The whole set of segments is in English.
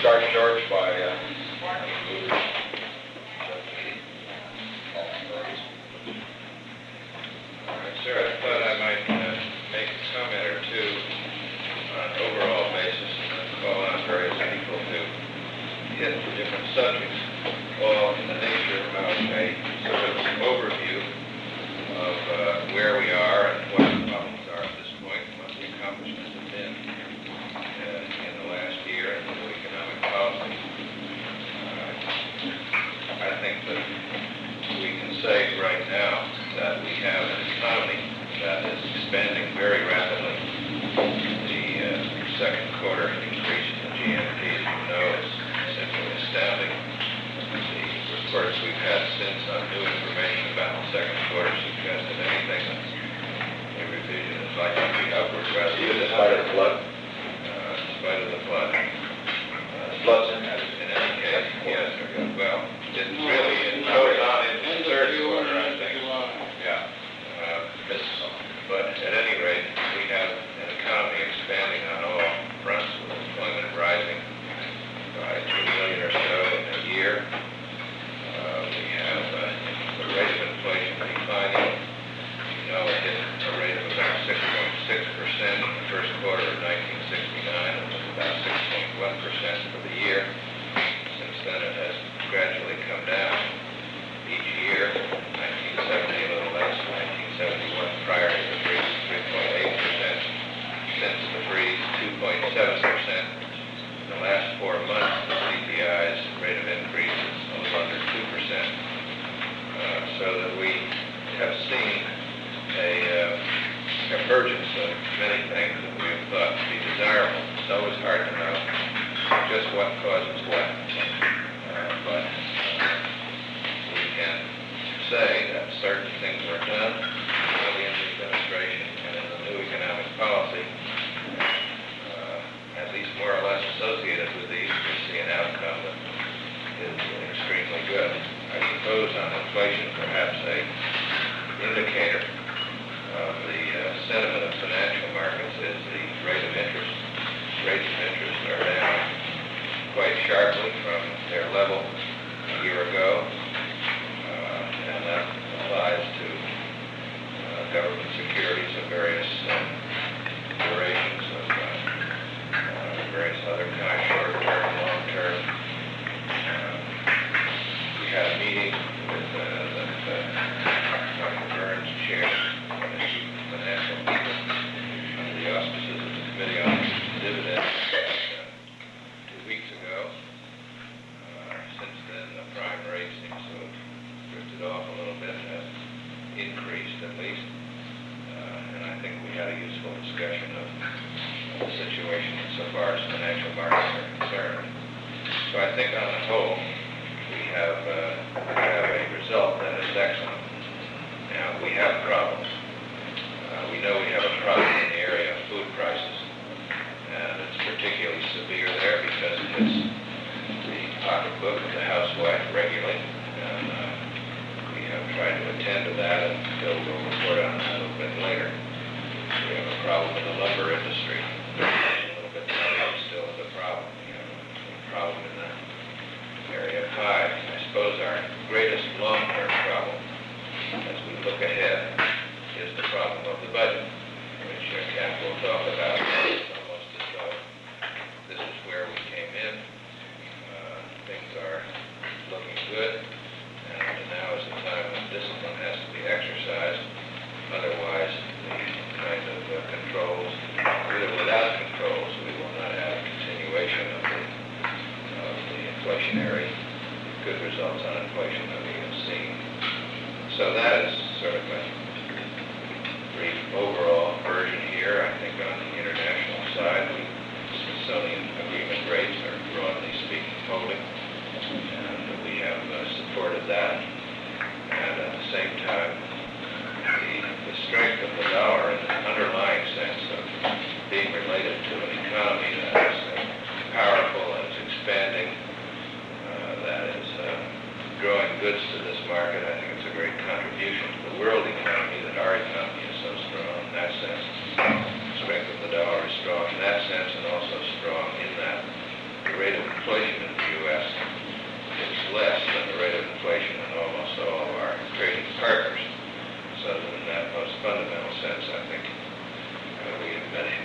start, George, by Sir, I thought I might make a comment or two on an overall basis and then call on various people to hit different subjects, all in the nature of a sort of overview of where we are and what the problems are at this point and what the accomplishments have been in the last year in new economic policy. I think that we can say right now that we have an economy that is expanding very rapidly. The second quarter increase in the GNP, as you know, is simply astounding. The reports we've had since on new information about the second quarter suggest that anything that's a revision is likely to be upward rather than in spite of the flood. in spite of the flood. Floods In any case, yes, well, it's really, it goes on into the third quarter, I think. Yeah. But at any rate, we have an economy expanding on all fronts with employment rising by 2 million or so in a year. We have the rate of inflation declining. You know, it hit a rate of about 6.6% in the first quarter of 1969 and was about 6.1% for the year. Since then, it has gradually come down each year. 1970 a little less, 1971 prior to the freeze, 3.8%. Since the freeze, 2.7%. In the last 4 months, the CPI's rate of increase is a little under 2%. So that we have seen a emergence of many things that we have thought to be desirable. It's always hard to know just what causes what. But we can say that certain things were done early in the administration and in the new economic policy, at least more or less associated with these, we see an outcome that is extremely good. I suppose on inflation, perhaps a indicator of the sentiment of financial markets is the rate of interest. Rates of interest are down quite sharply from their level a year ago, and that applies to government securities of various durations of various other kinds, short-term, long-term. We had a meeting with Dr. Burns, chair of the Financial People, under the auspices of the Committee on Dividends 2 weeks ago. Since then, the prime rate seems to have drifted off a little bit, has increased at least. And I think we had a useful discussion of the situation insofar as financial markets are concerned. So I think on the whole, we have a result that is excellent. Now, we have problems. We know we have a problem in the area of food prices, and it's particularly severe there because it hits the pocketbook of the housewife regularly, and we have tried to attend to that, and Bill will report on that a little bit later. We have a problem in the lumber industry. A little bit still is a problem. We have a problem in the area of hides. I suppose our greatest long-term problem, as we look ahead, is the problem of the budget, which Cap will talk about. It's almost as though this is where we came in. Things are looking good, and now is the time when discipline has to be exercised. Otherwise, the kind of controls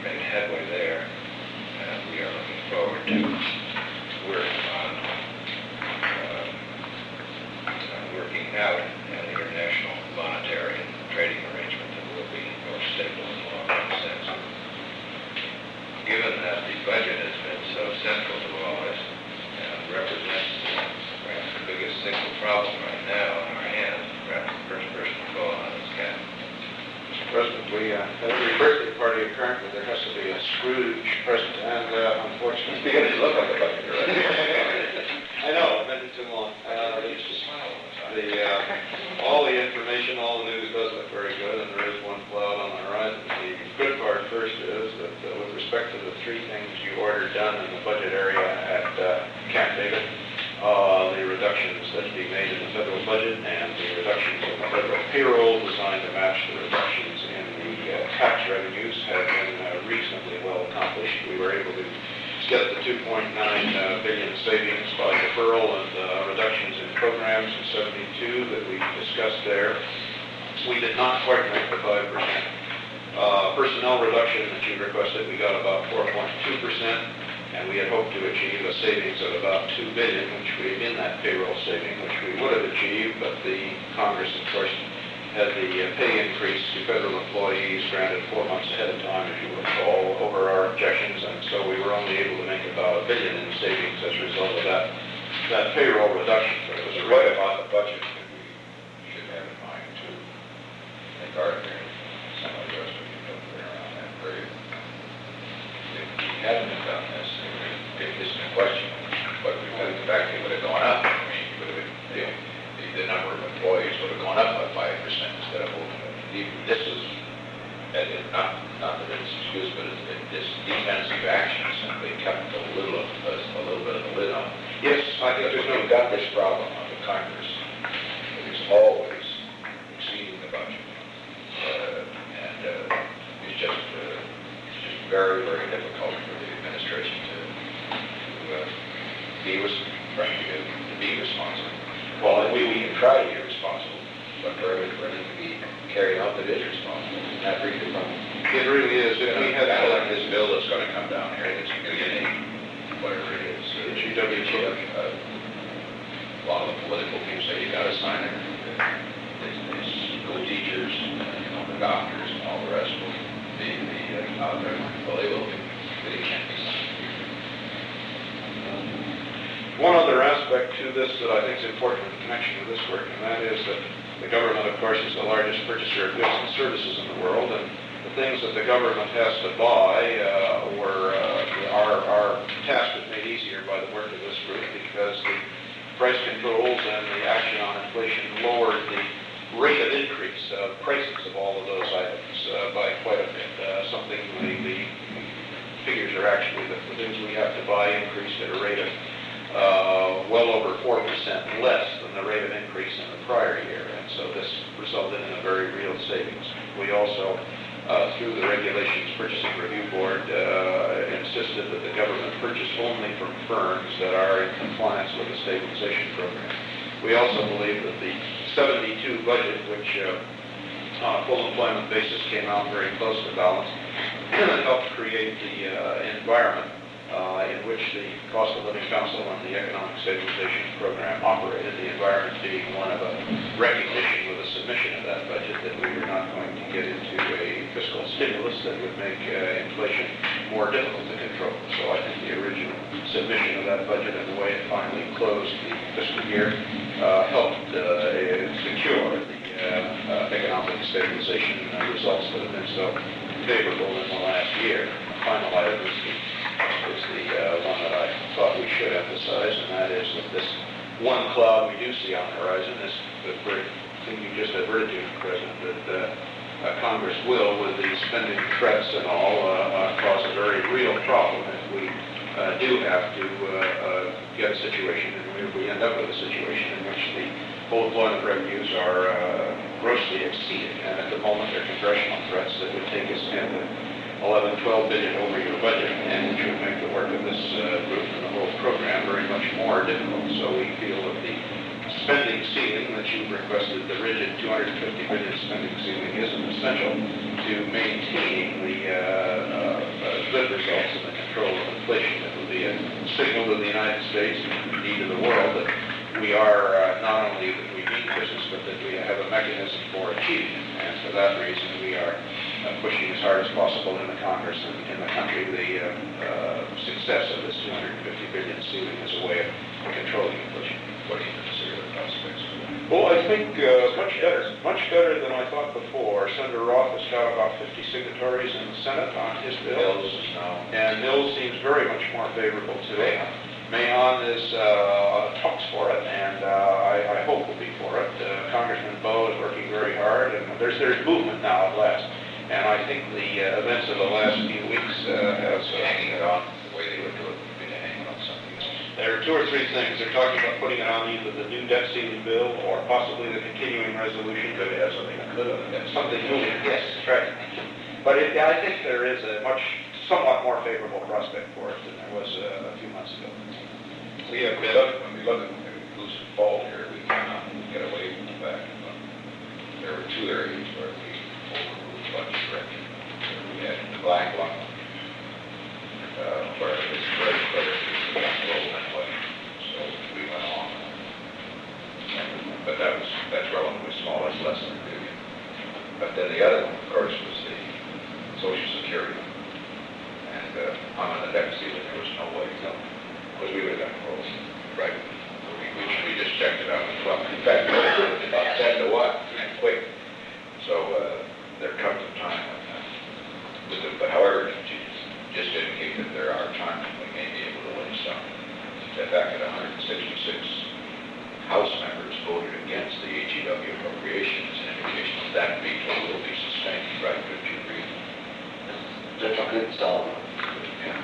make headway there, and we are looking forward to working on working out an international monetary and trading arrangement that will be more stable in the long run sense. Given that the budget has been so central to all this and represents perhaps the biggest single problem right now in our hands, perhaps the first person to call on is Ken. Mr. President, we at every birthday party apparently there has to be a Scrooge present, and unfortunately... It's beginning to look like a budget, right? I know, I've been too long. I used to smile all the time. All the information, all the news does look very good, and there is one cloud on the horizon. The good part first is that with respect to the three things you ordered done in the budget area at Camp David, the reductions that be made in the federal budget and the reductions in the federal payroll designed to match the reductions in the tax revenues have been reasonably well accomplished. We were able to get the 2.9 billion savings by deferral and reductions in programs in 72 that we discussed there. We did not quite make the 5%. Personnel reduction that you requested, we got about 4.2%, and we had hoped to achieve a savings of about $2 billion, which we, in that payroll saving, which we would have achieved, but the Congress, of course, had the pay increase to federal employees granted 4 months ahead of time, as you recall, over our objections, and so we were only able to make about $1 billion in savings as a result of that payroll reduction. But it was a What about the budget that we should have in mind to make our some of the rest we can put there around that period? If we hadn't have done this, it isn't a question, but we could have actually would have gone up. I mean, the number of employees would have gone up by 5% instead of this is not that it's excuse, but this defensive action simply kept a little bit of the lid on. yes, I think there's no We've got this problem on the Congress. It is always exceeding the budget, and it's just very, very difficult for the administration to be responsible. Well, we can try to be responsible, but for everything to be carried out that is responsible, isn't that really the problem? It really is. If we had Kind of like this bill that's going to come down here, that's going to get whatever it is. GWG. A lot of the political people say you got to sign it. These school teachers, the doctors, and all the rest will be out there. Well, they will be, but it can't be signed. One other aspect to this that I think is important in connection with this work, and that is that the government, of course, is the largest purchaser of goods and services in the world, and the things that the government has to buy our task was made easier by the work of this group because the price controls and the action on inflation lowered the rate of increase of prices of all of those items by quite a bit. Something the figures are actually that the things we have to buy increased at a rate of well over 4% less than the rate of increase in the prior year, and so this resulted in a very real savings. We also, through the Regulations Purchasing Review Board, insisted that the government purchase only from firms that are in compliance with the stabilization program. We also believe that the 72 budget, which on a full employment basis came out very close to balance, helped create the environment in which the Cost of Living Council and the Economic Stabilization Program operated, the environment being one of a recognition with a submission of that budget that we were not going to get into a fiscal stimulus that would make inflation more difficult to control. So I think the original submission of that budget and the way it finally closed the fiscal year helped secure the economic stabilization results that have been so favorable in the last year. The final item is the one that I thought we should emphasize, and that is that this one cloud we do see on the horizon is the very thing you just adverted to, President, that Congress will, with the spending threats and all, cause a very real problem if we do have to get a situation, and we end up with a situation in which the full employment revenues are grossly exceeded, and at the moment there are congressional threats that would take us into 11, 12 billion over your budget, and which would make the work of this group and the whole program very much more difficult. So we feel that the spending ceiling that you've requested, the rigid 250 billion spending ceiling, is essential to maintaining the good results in the control of inflation. It will be a signal to the United States and indeed to the world that we are not only that we mean business, but that we have a mechanism for achieving it. And for that reason, we are pushing as hard as possible in the Congress and in the country the success of this $250 billion ceiling as a way of controlling inflation. What do you consider the prospects for that? Well, I think much better than I thought before. Senator Roth has got about 50 signatories in the Senate on his bill. Mills is now. And Mills seems very much more favorable today. Mahon is talks for it, and I hope will be for it. Congressman Bowe is working very hard, and there's movement now at last. And I think the events of the last few weeks have Hanging it on, the way they would do it would be to hang it on something else. There are two or three things. They're talking about putting it on either the new debt ceiling bill or possibly the continuing resolution. Could have something, could have. Something moving, yes, that's right. But I think there is a somewhat more favorable prospect for it than there was a few months ago. We have been, when we look at Goose Fall here, we cannot get away from the fact that there were two areas where we overruled budget direction. We had the black line, where it was very clear we were going that way. So we went on. But that's relatively small, that's less than $1 billion. But then the other one, of course, was the Social Security. And on the debt ceiling, there was no way, because we would have done close, right? We just checked it out. Well, in fact, about 10 to 1, and quick. So there comes a time when, but however, just indicate that there are times when we may be able to win some. In fact, 166 House members voted against the HEW appropriations, an indication that veto will be sustained, right? Could you agree? That's a good solid. Yeah.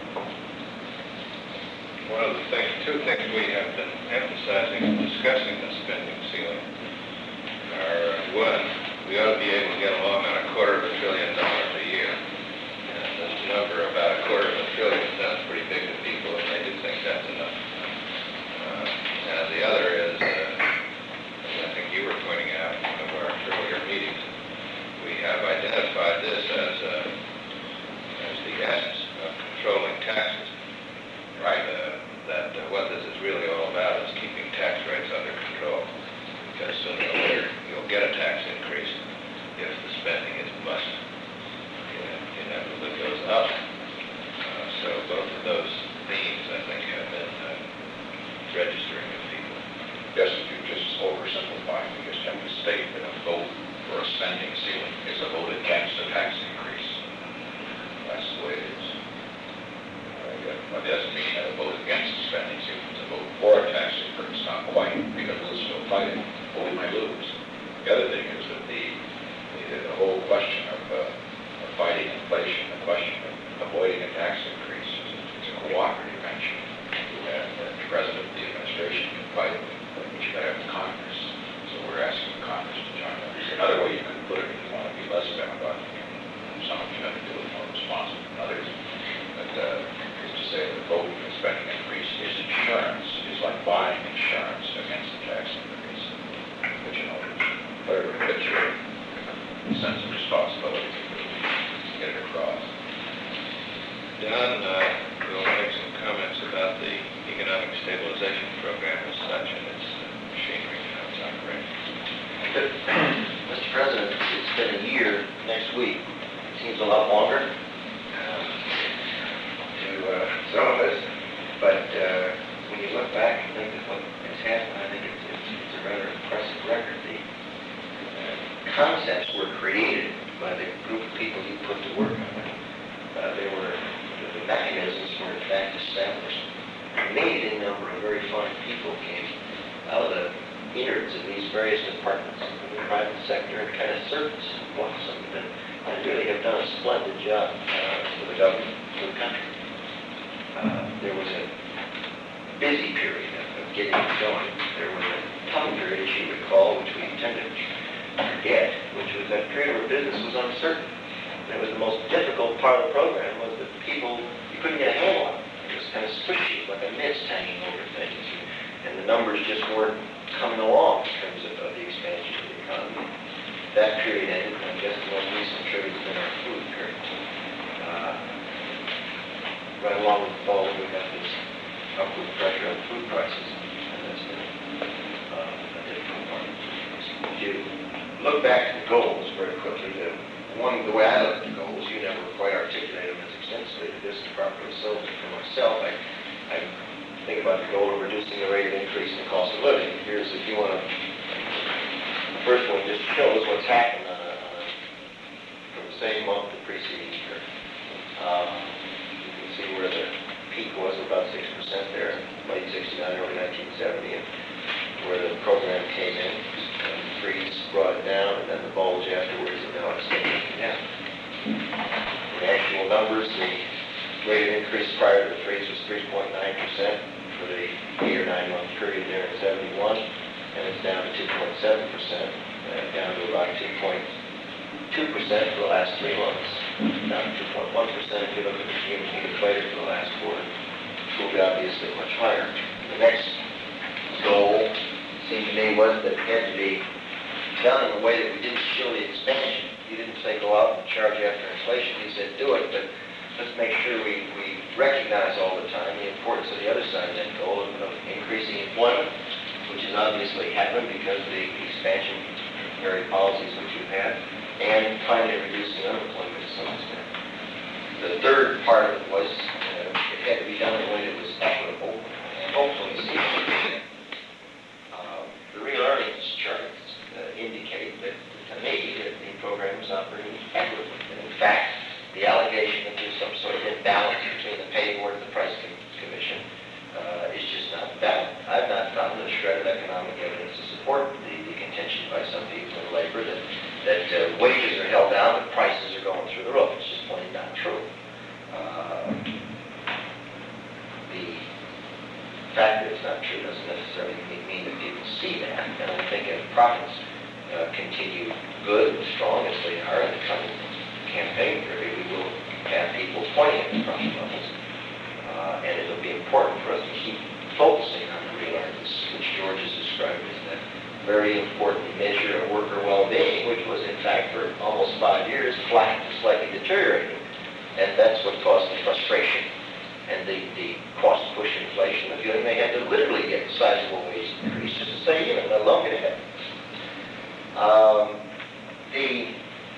One of the things, two things we have been emphasizing in discussing the spending ceiling are, one, we ought to be able to get along on $250 billion a year. And this number, about $250 billion, sounds pretty big to people, and they do think that's enough. And the other is, as I think you were pointing out in one of our earlier meetings, we have identified this as the essence of controlling taxes. Right. That what this is really all about is keeping tax rates under control. Because sooner or later, you'll get a tax increase if the spending is must. It inevitably goes up. So both of those themes, I think, have been registering with people. Yes, if you just oversimplify, you just have to state that a vote for a spending ceiling is a vote against a tax increase. That's the way it is. What doesn't mean that a vote against the spending ceiling is a vote for a tax increase, not quite, because we'll still fight it, but we might lose. The other thing is that the whole question of fighting inflation, the question of avoiding a tax increase, it's a cooperative venture. And the president of the administration can fight it, but you got to have Congress. So we're asking Congress to join us. Another way you can put it, if you want to be less demagogic, some of you have to do it more responsible than others, but is to say that voting for spending increase is insurance, is like buying insurance against the tax increase. But you know, whatever fits your sense of responsibility to get it across. Don will make some comments about the economic stabilization program as such and its machinery and how it's operating. Mr. President, it's been a year next week. Seems a lot longer. To some of us, but when you look back and think of what has happened, I think it's a rather impressive record. The concepts were created by the group of people you put to work on it. The mechanisms were in fact established. An amazing number of very fine people came out of the innards of these various departments in the private sector and kind of surfaced amongst them and really have done a splendid job for the government, for the country. There was a busy period of getting it going. There was a tough period, as you recall, which we tend to forget, which was that period where business was uncertain. And it was the most difficult part of the program was that people, you couldn't get a handle on it. It was kind of squishy, like a mist hanging over things. And the numbers just weren't coming along in terms of the expansion of the economy. That period ended, and I guess the most recent period has been our food period. upward pressure on food prices, and that's been a difficult part. If you look back at the goals very quickly, the way I look at the goals, you never quite articulate them as extensively as this is properly. So for myself, I think about the goal of reducing the rate of increase in the cost of living. Here's, if you want to, the first one just shows what's happened from the same month the preceding year. You can see where the peak was, about 6% there, late 69, early 1970, and where the program came in. The freeze brought it down, and then the bulge afterwards, and now it's getting down. The actual numbers, the rate of increase prior to the freeze was 3.9% for the 8 or 9 month period there in 71, and it's down to 2.7%, down to about 2.2% for the last 3 months, down to 2.1% if you look at the cumulative later for the last quarter, which will be obviously much higher. The next goal, seemed to me, was that it had to be done in a way that we didn't show the expansion. You didn't say go out and charge after inflation. You said do it, but let's make sure we recognize all the time the importance of the other side of that goal of increasing employment, which has obviously happened because of the expansionary policies which we've had, and finally reducing unemployment to some extent. The third part of it was it had to be done in a way that was equitable, and hopefully the real earnings charts indicate that, to me, that the program is operating equitably. And in fact, the allegation that there's some sort of imbalance between the pay board and the price commission is just not valid. I've not found a shred of economic evidence to support the contention by some people in labor that wages are held down and prices are going through the roof. It's just plain not true. The fact that it's not true doesn't necessarily mean that people see that. And I think if profits continue good and strong as they are in the coming campaign period, we will have people pointing at the profit levels. And it'll be important for us to keep focusing on the real earnings, which George has described as that very important measure of worker well-being, which was in fact for almost 5 years flat to slightly deteriorating. And that's what caused the frustration and the cost push inflation, the feeling they had to literally get sizable wage increases to stay even, let alone get ahead. The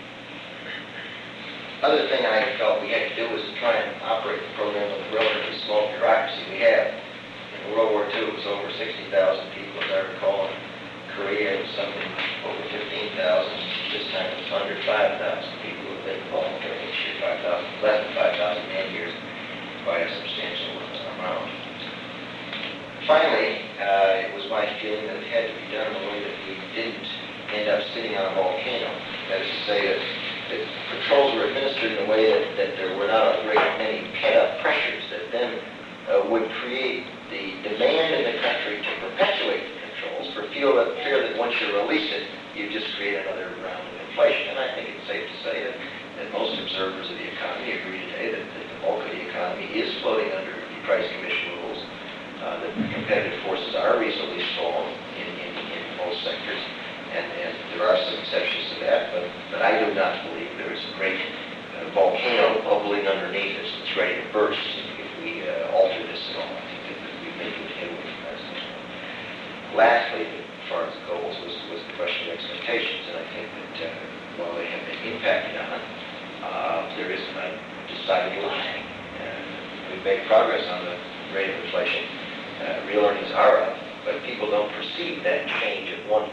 other thing I felt we had to do was to try and operate the program with a relatively small bureaucracy. We had, in World War II, it was over 60,000 people, as I recall. In Korea, it was something over 15,000. This time it was under 5,000 people who have been voluntary each year, less than 5,000 man years, by a substantial amount. Finally, it was my feeling that it had to be done in a way that we didn't end up sitting on a volcano. That is to say that controls were administered in a way that there were not a great many pent-up pressures that then would create the demand in the country to perpetuate the controls for fear that once you release it, you just create another round of inflation. And I think it's safe to say that most observers of the economy agree today that the bulk of the economy is floating under the price commission rules, that the competitive forces are reasonably strong in most sectors, and there are some exceptions to that, but I do not believe there is a great volcano bubbling underneath us that's ready to burst if we alter this at all. I think that we may do headway from that standpoint. Lastly, as far as goals, was the question of expectations, and I think that while they have been impacted on, there is a decided lag. We've made progress on the rate of inflation. Real earnings are up, but people don't perceive that change of 1%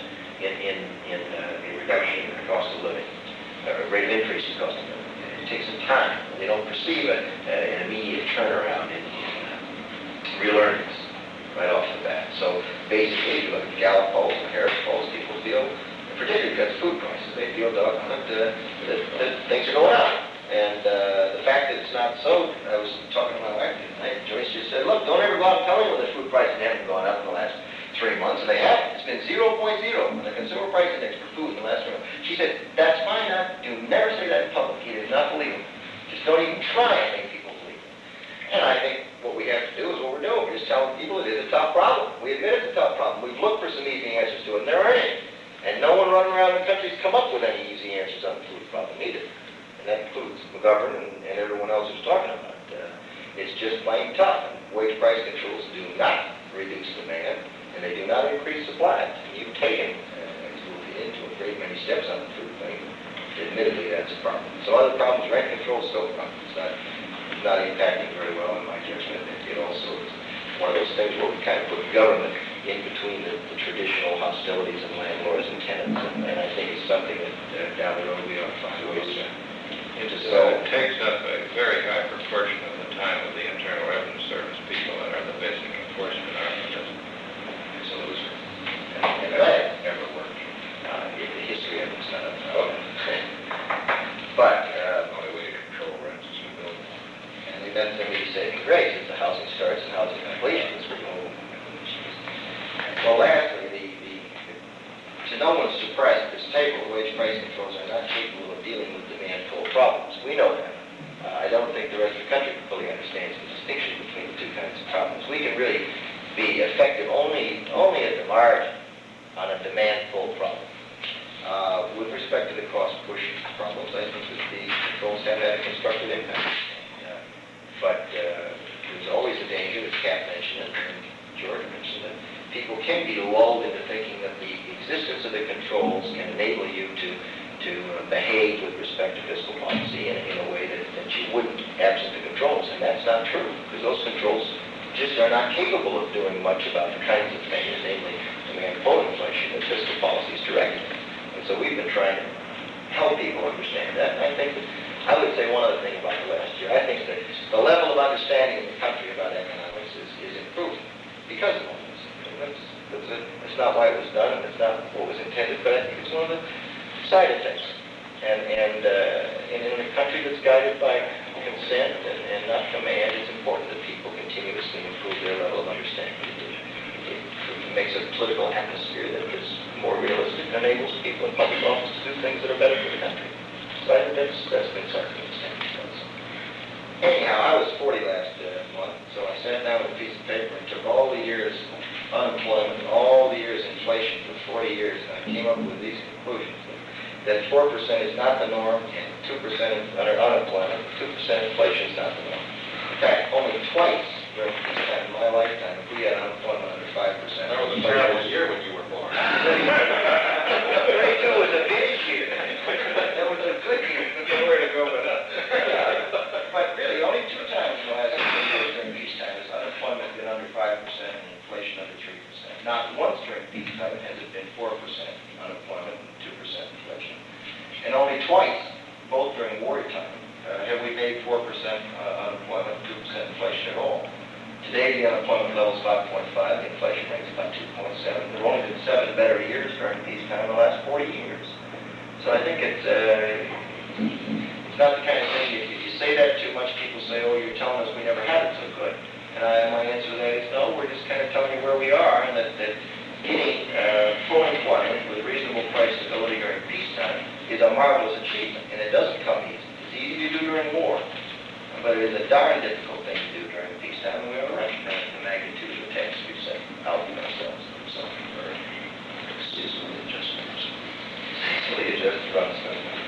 in reduction in the cost of living, rate of increase in cost of living. It takes some time. They don't perceive an immediate turnaround in real earnings right off the bat. So basically, if you look at Gallup polls and Harris polls, people feel, particularly because of food prices, they feel doggone it that things are going up. And the fact that it's not so, I was talking to my wife tonight, Joyce just said, look, don't ever go out and tell anyone that food prices haven't gone up in the last 3 months, and they haven't. It's been 0.0 on the consumer price index for food in the last 3 months. She said, that's fine, do never say that in public. He did not believe him. Just don't even try and make people believe it. And I think what we have to do is what we're doing. We're just telling people it is a tough problem. We admit it's a tough problem. We've looked for some easy answers to it, and there aren't any. And no one running around the country's come up with any easy answers on the food problem either. And that includes McGovern and everyone else who's talking about it. It's just plain tough. Wage price controls do not reduce demand, and they do not increase supply. And you've taken, as we'll get into, a great many steps on the food thing. Admittedly, that's a problem. So other problems, rent control is still a problem. It's not impacting very well in my judgment. It also is one of those things where we kind of put government in between the traditional hostilities of landlords and tenants, and I think it's something that down the road we ought to find ways to So solve. it takes up a very high proportion of the time of the Internal Revenue Service people that are the basic enforcement arm of this. It's a loser. And Never, that, never worked. the history of it's not a but, The only way to control rents is to build. and we've done some of these saving grace as the housing starts and housing completions. Well, lastly, to no one's surprise at this table, wage price controls are not capable of dealing with demand pull problems. We know that. I don't think the rest of the country fully understands the distinction between the two kinds of problems. We can really be effective only at the margin on a demand pull problem. With respect to the cost push problems, I think that the controls have had a constructive impact. But there's always a danger, as Kat mentioned and George mentioned, that people can be lulled into thinking that the existence of the controls can enable you to behave with respect to fiscal policy in a way that you wouldn't absent the controls. And that's not true, because those controls just are not capable of doing much about the kinds of things, namely demand pull inflation, that fiscal policy is directed. And so we've been trying to help people understand that. And I think that I would say one other thing about the last year. I think that the level of understanding in the country about economics is improving because of all this. It's not why it was done, and it's not what was intended, but I think it's one of the side effects. And in a country that's guided by consent and not command, it's important that people continuously improve their level of understanding. It makes a political atmosphere that is more realistic and enables people in public office to do things that are better for the country. So I think that's been something that's happened. Anyhow, I was 40 last month, so I sat down with a piece of paper and took all the years unemployment, all the years inflation for 40 years, and I came up with these conclusions. That 4% is not the norm, and 2% unemployment, 2% inflation is not the norm. In fact, only twice during this time in my lifetime have we had unemployment under 5%. That was a terrible year when you were born. 32 was a big year. That was a good year. Nowhere to go but up. But really, only 2 times in the last 2 years during peacetime has unemployment been under 5% and inflation under 3%. Not once during peacetime has it been 4% unemployment and 2% inflation. And only twice, both during wartime, have we made 4% unemployment and 2% inflation at all. Today, the unemployment level is 5.5, the inflation rate is about 2.7. There have only been 7 better years during peacetime in the last 40 years. So I think it's not the kind of thing, if you say that too much, people say, oh, you're telling us we never had it so good. And my answer to that is no, we're just kind of telling you where we are, and that getting full employment with reasonable price stability during peacetime is a marvelous achievement, and it doesn't come easy. It's easy to do during war, but it is a darn difficult thing to do during peacetime, and we are recognizing the magnitude of the task we've set out for ourselves. So, Seasonally adjusted. easily adjusted runs.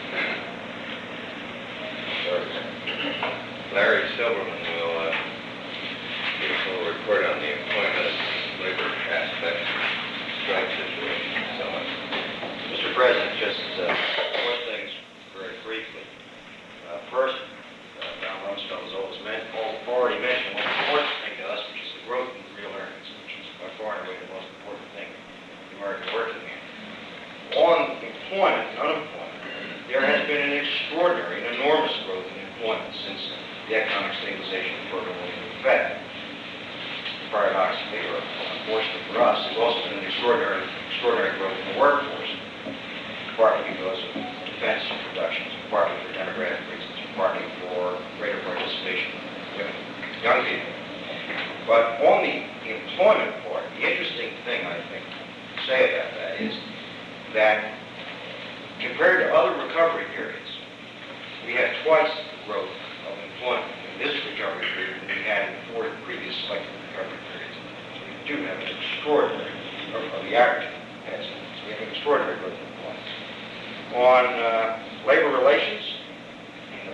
Larry Silverman will give us a little report on the employment and labor aspects, strike situation, and so on. Mr. President, just 4 things very briefly. First, Don Rumsfeld has already mentioned one important thing to us, which is the growth in real earnings, which is by far and away the most important thing the American working man. On employment and unemployment, there has been an extraordinary and enormous growth in employment since the economic stabilization program went into effect. Paradoxically, or unfortunately for us, there's also been an extraordinary growth in the workforce, partly because of defense reductions, partly for demographic reasons, partly for greater participation of women, young people. But on the employment part, the interesting thing I think to say about that is that compared to other recovery periods, we had twice the growth of employment in this recovery period than we had in the 4 previous cycle recovery periods. So we do have an extraordinary, of the average, so we have an extraordinary growth in employment. On labor relations, in the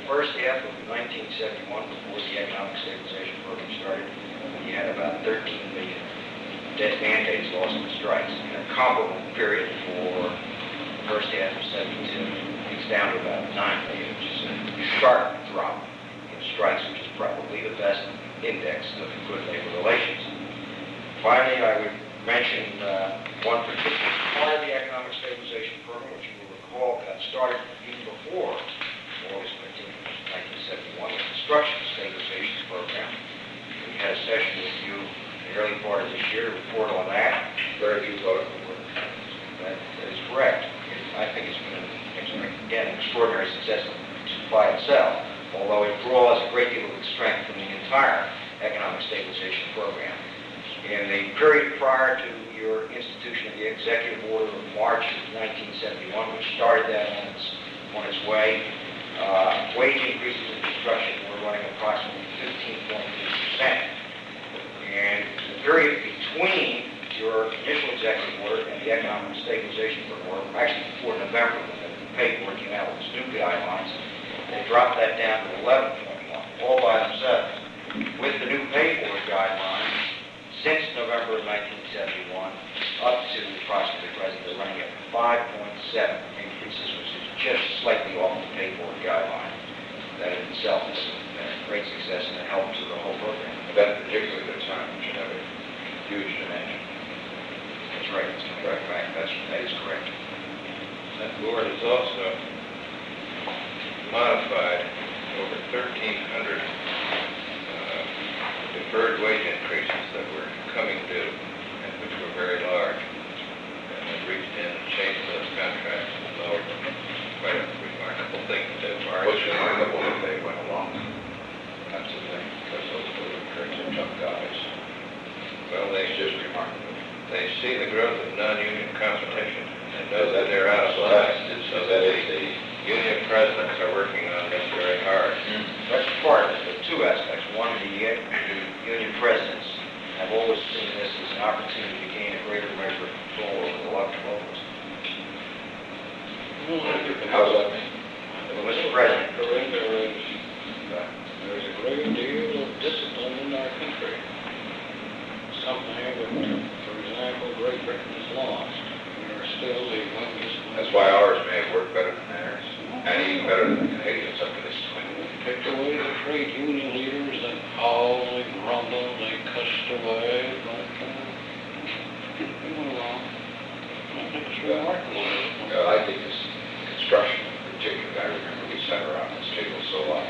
first half of 1971, before the economic stabilization program started, you had about 13 million dead man-days lost in strikes. In a comparable period for the first half of 72, it's down to about 9 million, which is a sharp drop in strikes, which is probably the best index of good labor relations. Finally, I would mention one particular part of the economic stabilization program, which you will recall got started even before August 15, 1971, the construction stabilization program. We had a session with you in the early part of this year to report on that. Very few voted for it. That is correct. I think it's been, again, an extraordinary success by itself, although it draws a great deal of strength from the entire economic stabilization program. In the period prior to your institution of the executive order of March of 1971, which started that on its way, wage increases in construction were running approximately 15.8%. And the period between your initial executive order and the economic stabilization program, actually before November, when the pay board came out with its new guidelines, they dropped that down to 11.1, all by themselves. With the new pay board guidelines, since November of 1971, up to approximately present, they're running at 5.7 increases, which is just slightly off the pay board guideline. That in itself is a great success and a help to the whole program. At that particular time, we should have a huge demand. That's right, Mr. McCracken. That is correct. That board has also modified over 1,300 deferred wage increases that were coming due, and which were very large, and have reached in and changed those contracts and lowered them. Quite a remarkable thing to do. What's remarkable that they went along. That's the thing, because those were encouraging tough guys. Well, It's just remarkable. they see the growth of non-union competition, and know that they're out of line, so that the union presidents are working on this very hard. That's part of it. There are two aspects. One, the union presidents have always seen this as an opportunity to gain a greater measure of control over the locals. How's that mean? Well, Mr. President, There's a great deal of discipline in our country. Something that, for example, Great Britain has lost. We are still the youngest. That's why ours may have worked better than theirs, and even better than the Canadians up to this point. Picked away the trade union leaders, they howled, they grumbled, they cussed away, but we went along. I think it's remarkable. I think this construction in particular, I remember we sat around this table so long.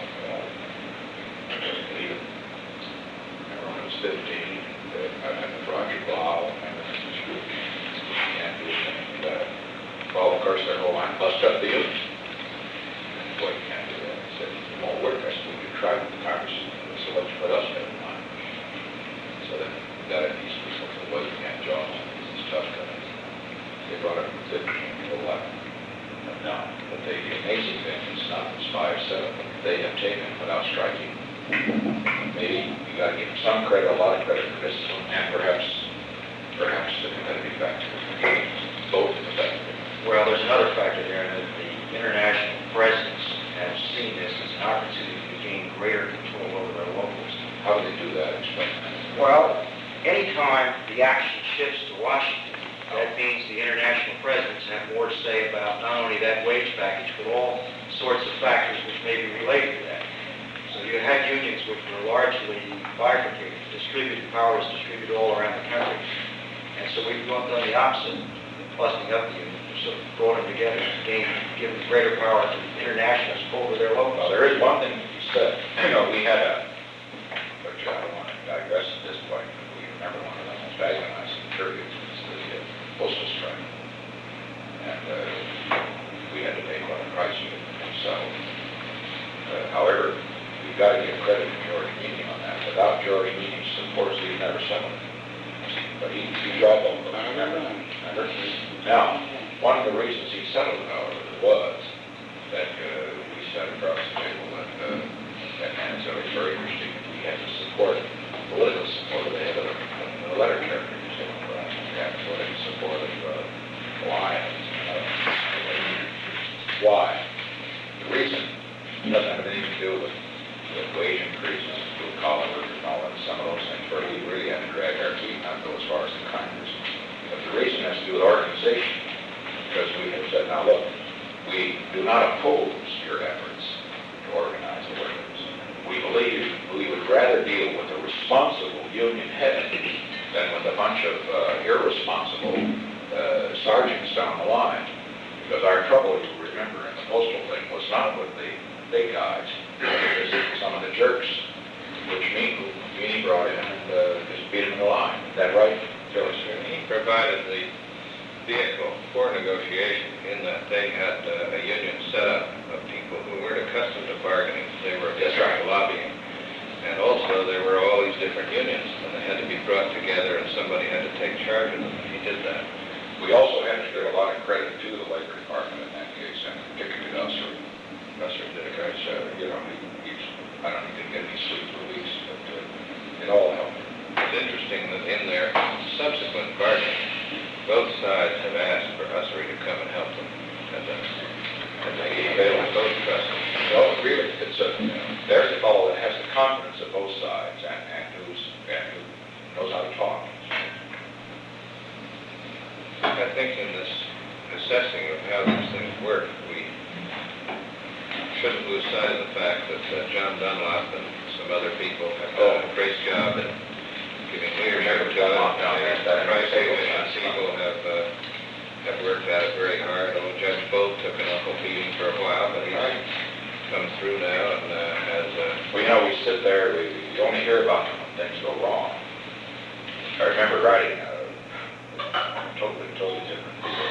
Even when I was 15, I met with Roger Blau, and this group, and well, of course, their whole line bust up the union. Boy, you can't do that. I said, it won't work. I said, we could try with the Congress. So let's put us in line. So then we got in these people for the way you can't jobs. This tough guys. They brought up 15 to 11. No, but the amazing thing is not this 5-7 they have taken without striking. Maybe you got to give them some credit, a lot of credit for this, and perhaps the competitive factor. Both of the factor. well, there's another factor there, that the international presidents have seen this as an opportunity to gain greater control over their locals. How do they do that? Explain that. Well, anytime the action shifts to Washington, that means the international presidents have more to say about not only that wage package, but all sorts of factors which may be related to that. So you had unions which were largely bifurcated, power was distributed all around the country. And so we've done the opposite, busting up the unions, sort of brought them together and given greater power to internationals over their locals. Well, there is one thing that you said. We had which I don't want to digress at this point, but we remember one of the most agonizing periods was the postal strike. And we had to pay quite a price for it. So, however, we've got to give credit to George Meany on that. Without George Meany's support, he'd never settled it. But he dropped them, remember? Now, one of the reasons he settled it, however, was that we sat across the table and so it's very interesting. We had to support, political support of the letter carriers. We had political support of Lions. Why? The reason It doesn't have anything to do with wage increases, with collar and all that, some of those things where we really have to drag our feet, not go as far as the Congress. But the reason has to do with organization, because we have said, now look, we do not oppose your efforts to organize the workers. We believe we would rather deal with a responsible union head than with a bunch of irresponsible sergeants down the line. Because our trouble, you remember, in the postal thing was not with the big guys, it was some of the jerks, which Meany brought in and just beat them in the line. Is that right, Phyllis? He provided the vehicle for negotiation in that they had a union set up of people who weren't accustomed to bargaining. They were accustomed to lobbying. And also there were all these different unions and they had to be brought together and somebody had to take charge of them. And he did that. We also have to give a lot of credit to the Labor Department in that case, and particularly to Usser. Usser did a great job. I don't think he didn't get any sleep for weeks, but it all helped. It's interesting that in their subsequent bargaining, both sides have asked for Ussery to come and help them. And they failed both trusts. No, really, there's a fellow that has the confidence of both sides and who knows how to talk. I think in this assessing of how these things work, we shouldn't lose sight of the fact that John Dunlop and some other people have done a great job in giving leadership to it. Price and Siegel have worked at it very hard. Old Judge Bolt took an awful beating for a while, but he's come through now and has... Well, we sit there, we only hear about them when things go wrong. I remember writing totally different people.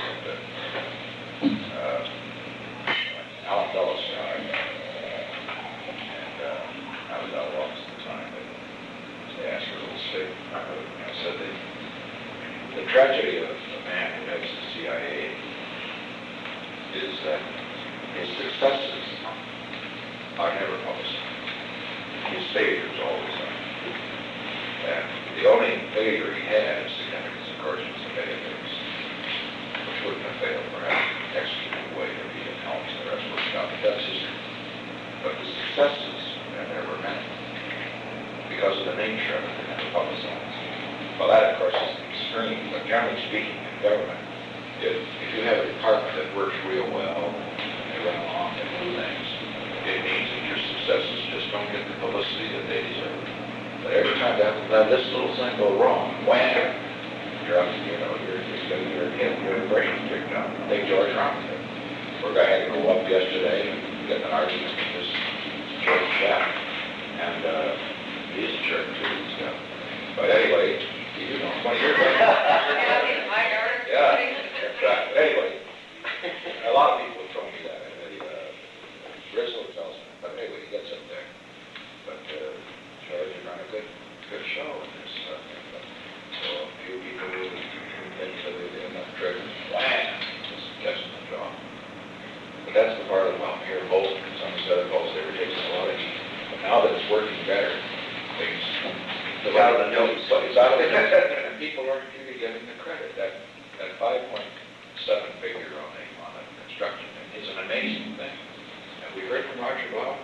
Alan Dulles died, and I was out of office at the time, but they asked for a little statement. I said the tragedy of a man who heads the CIA is that his successes are never published. His failures always are. And the only failure he had of significance, of course, was the Megabase, which wouldn't have failed perhaps executed the way that he had helped the rest worked out. But that's history. But the successes, and there were many, because of the nature of it, they never publicized. Well, that, of course, is the extreme, but generally speaking, in government, if you have a department that works real well, and they run along and do things, it means that your successes just don't get the publicity that they deserve. But every time that this little thing go wrong, wham, you're up, your brain picked up. Take George Robinson. Where a guy had to go up yesterday and get an argument with this George chap. And he's a jerk too, and stuff. But anyway, 20 years ago. Yeah, right. Anyway, a lot of people have told me that. Rizzo tells me, but anyway, he gets up there. But George, you run a good show in this stuff. So a few people who think that they're enough triggers, wham, just catching the jaw. But that's the part of the problem here. Both, some said it, both, they were taking a lot of heat. But now that it's working better, things... It's out of the news. It's out of the news, and people aren't really getting the credit. That 5.7 figure on the construction thing is an amazing thing. And we heard from Roger Bob.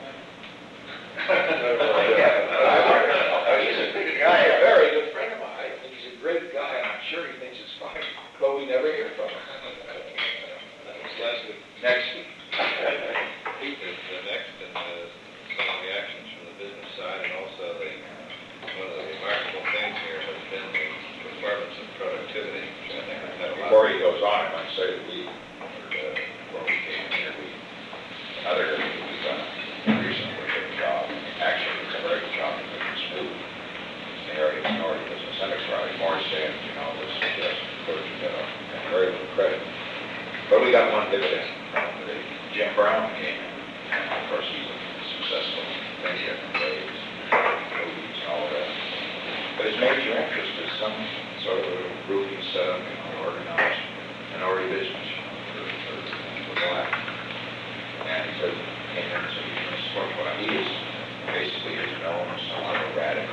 He's a good guy, a very good friend of mine. I think he's a great guy, and I'm sure he thinks it's fine, but we never hear from him. That was last week. Next week. Pete is next, and some of the actions from the business side, and also one of the remarkable things here has been the performance of productivity, which I think has had a lot. Before he goes on, I might say that before we came in here, another we've done a reasonably good job. Actually, it's a very good job of making it smooth. It's the area of minority business enterprise, Morris Sands, this just clergy got very little credit. But we got one dividend from Jim Brown came in, and of course he's successful in many different ways, movies and all of that. But his major interest is some sort of a roofing setup, organized minority business for black. And he said, came in and said, he is basically is known as somewhat of a radical,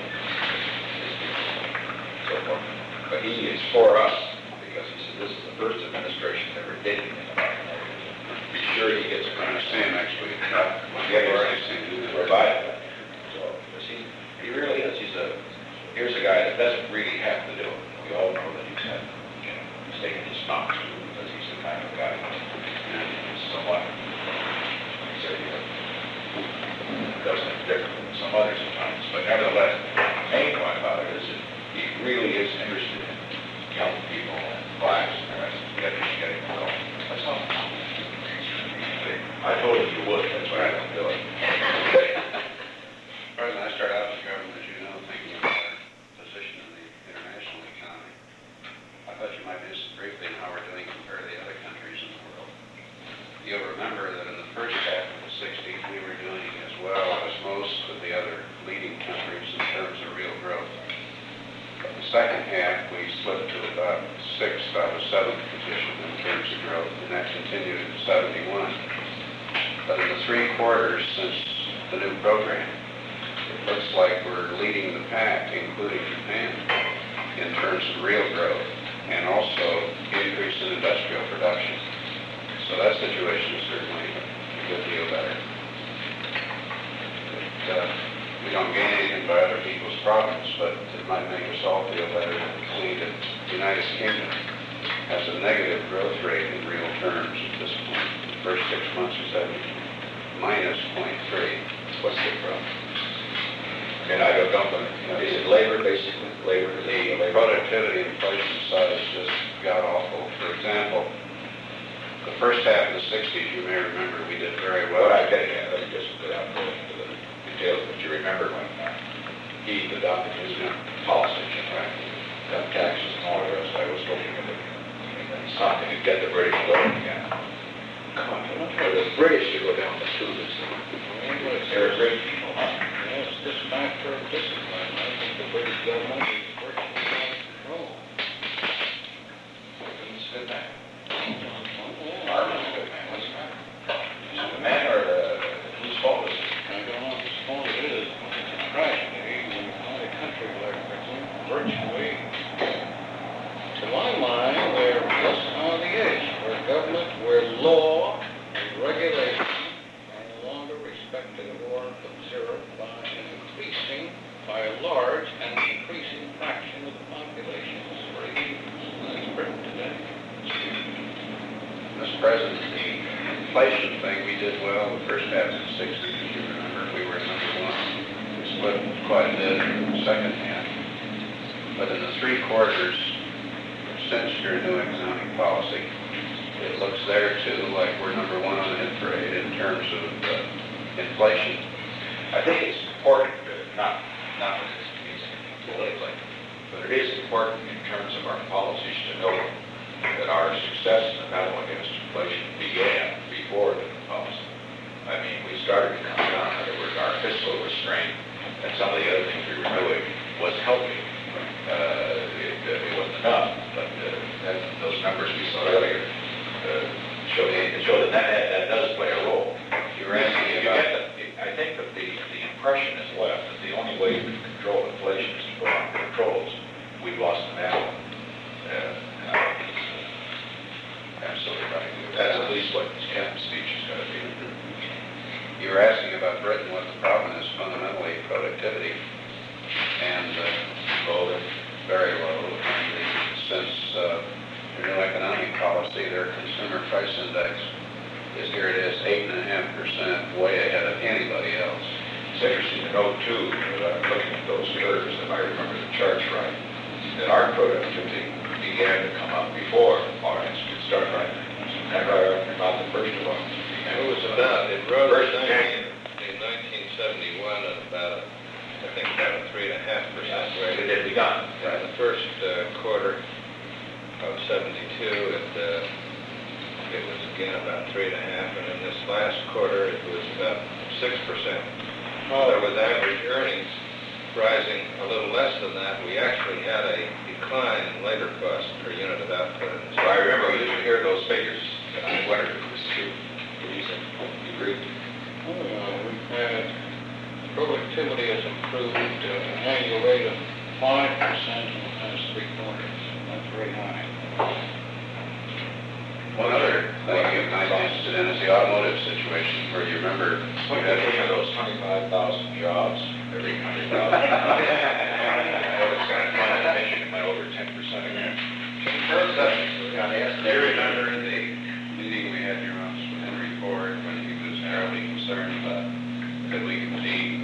so forth. But he is for us, because he said this is the first administration that ever did anything about minorities. Be sure he gets a I understand, actually. Yeah, President different than some others at times, but nevertheless, the main point about it is that he really is interested in young people and blacks and the rest, getting involved. That's all. I told him you would, that's why I don't do it. President, I started out in government, as you know, thinking about our position in the international economy. I thought you might just briefly on how we're doing compared to the other countries in the world. You'll remember that in the first half of the 60s, we were doing as well as most of the other leading countries in terms of real growth. The second half, we slipped to about 6th out of 7th position in terms of growth, and that continued in 71. But in the 3 quarters since the new program, it looks like we're leading the pack, including Japan, in terms of real growth and also increase in industrial production. So that situation is certainly a good deal better. We don't gain anything by other people's problems, but it might make us all feel better to see that the United Kingdom has a negative growth rate in real terms at this point. The first 6 months is at minus 0.3. What's it from? And I don't know, is it labor, basically? Labor, The productivity inflation side is just god-awful. For example, the first half of the 60s, you may remember, we did very well. What I get at, let me just get out into the details, but you remember when he adopted his new policy, right? Cut taxes and all the rest. I was looking at it. It's not going to get the British going again. Come on, for the British to go down the tube is they're great people, huh? Yes, this factor of discipline, I think the British government is virtually out of control. He's a good man. Oh, Armin's a good man, what's the matter? Is it the man or whose fault is it? I don't know whose fault it is, but it's a tragedy when you find a country like Britain virtually, to my mind, we're just on the edge, where government, where law and regulation are no longer respected or observed by a large and increasing fraction of the population is free. That's Britain today. Mr. President, the inflation thing, we did well the first half of the 60s, as you remember. We were number 1. We slipped quite a bit in the second half. But in the 3 quarters since your new economic policy, it looks there too like we're number 1 on the hit parade in terms of inflation. I think it's important, not that it means anything politically, but it is important in terms of our policies to know that our success in the battle against inflation began before the policy. I mean, we started to come down, in other words, our fiscal restraint and some of the other things we were doing was helping. It wasn't enough, but those numbers we saw earlier show that that does play a role. You were asking about... I think that the impression is left that the only way we can control inflation is to put on controls. We've lost the battle. And I think it's absolutely right. That's at least what this Captain speech is going to be. You were asking about Britain, what the problem is fundamentally productivity, and low, very low. And since their new economic policy, their consumer price index is, here it is, 8.5%, way ahead of anybody else. It's interesting to note, too, that I'm looking at those curves, if I remember the charts right, that our productivity began to come up before our institute started right. Isn't that right? About the first of all. It was about, it rose in 1971 at about, I think about a 3.5% rate. It had begun. In the first quarter of 72, it was again about 3.5%, and in this last quarter, it was about 6%. There was average earnings rising a little less than that. We actually had a decline in labor costs per unit of output. So I remember we didn't hear those figures, and I wondered if it was true. What do you think? You agree? We've had productivity has improved at an annual rate of 5% in the past 3 quarters. That's very high. One other thing you might be interested in is the automotive situation, where you remember We had those 25,000 jobs, every 100,000. I know it's going to find a Michigan by over 10% again. You remember in the meeting we had here once with Henry Ford, when he was narrowly concerned about could we compete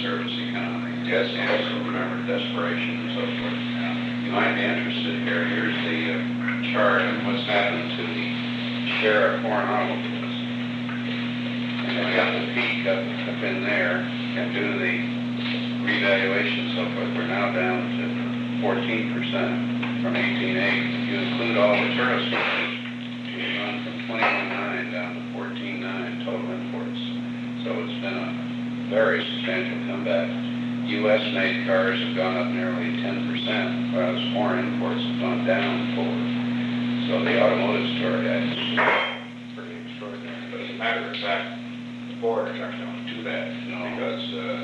service economy. Yes, and also remember desperation and so forth. You might be interested here. Here's the chart of what's happened to the share of foreign automobiles. And we got the peak up in there, and due to the revaluation and so forth, we're now down to 14% from 18.8. If you include all the tourist numbers, we've gone from 21.9 down to 14.9 total imports. So it's been a very substantial comeback. U.S.-made cars have gone up nearly 10%, whereas foreign imports have gone down 4%. So the automotive story is pretty extraordinary. But as a matter of fact, the foreigners aren't doing too bad, No. because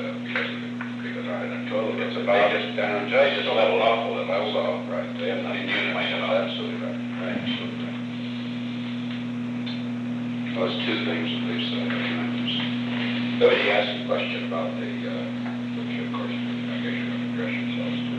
in total, It's about just down, just leveled off a little. Leveled off, right. They have not In units, units, that's yeah. absolutely right. Right, absolutely right. Those two things at least that I recognize. Somebody asked a question about the, which of course, I guess you're going to address yourselves to.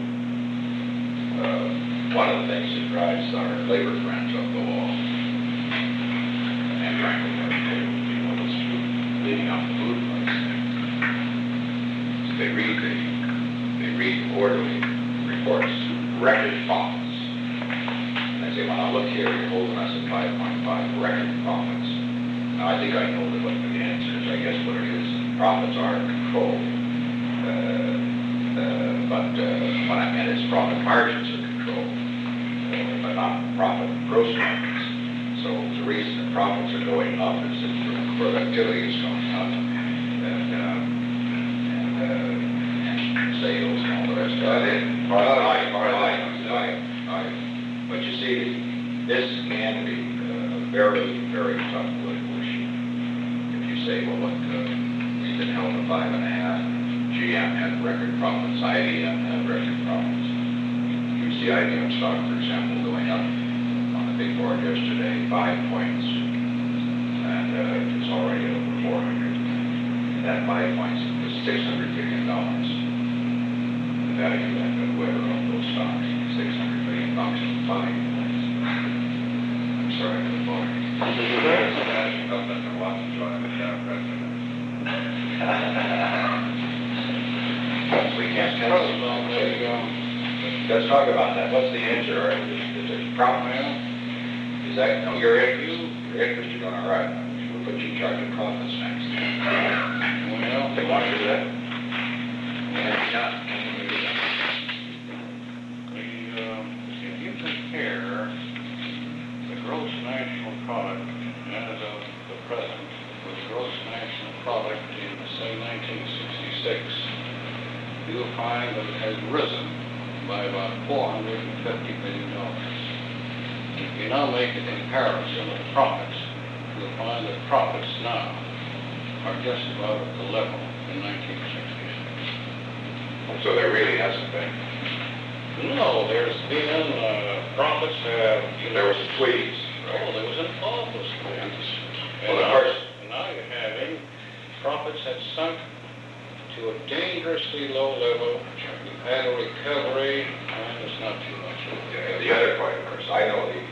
One of the things that drives our labor friends up the wall, and frankly, our people, is leading up the food price thing. They read quarterly reports, record profits. And they say, well, now look here, you're holding us at 5.5 record profits. Now, I think I know what the answer is. I guess what it is, profits are controlled. But what I meant is profit margins are controlled, but not profit gross margins. So the reason that profits are going up is that productivity is going up, and sales and all the rest of it. But you see, this can be a very, very tough political issue. If you say, well, look, we've been held to 5.5, GM had record profits, IBM had record profits. You see IBM stock, for example, going up on the big board yesterday, 5 points, and it's already over 400. And that 5 points is $600 billion. The value of whoever owned those stocks, $600 billion in 5 points. I'm sorry for the boring. We can't tell. Let's talk about that. What's the answer? Is there a problem? Is that, no, your interest, you're doing all right. We'll put you in charge of profits next. Well, They want to do that? if you compare the gross national product as of the present with gross national product in, say, 1966, you'll find that it has risen by about $450 billion. If you now make a comparison of profits, you'll find that profits now are just about at the level in 1966. So there really hasn't been. No, there's been, profits have, There was a squeeze. oh, there was an awful squeeze. Well, of course. And now you're having profits had sunk to a dangerously low level. You've had a recovery, and it's not too much. Yeah, the other point, of course, I know the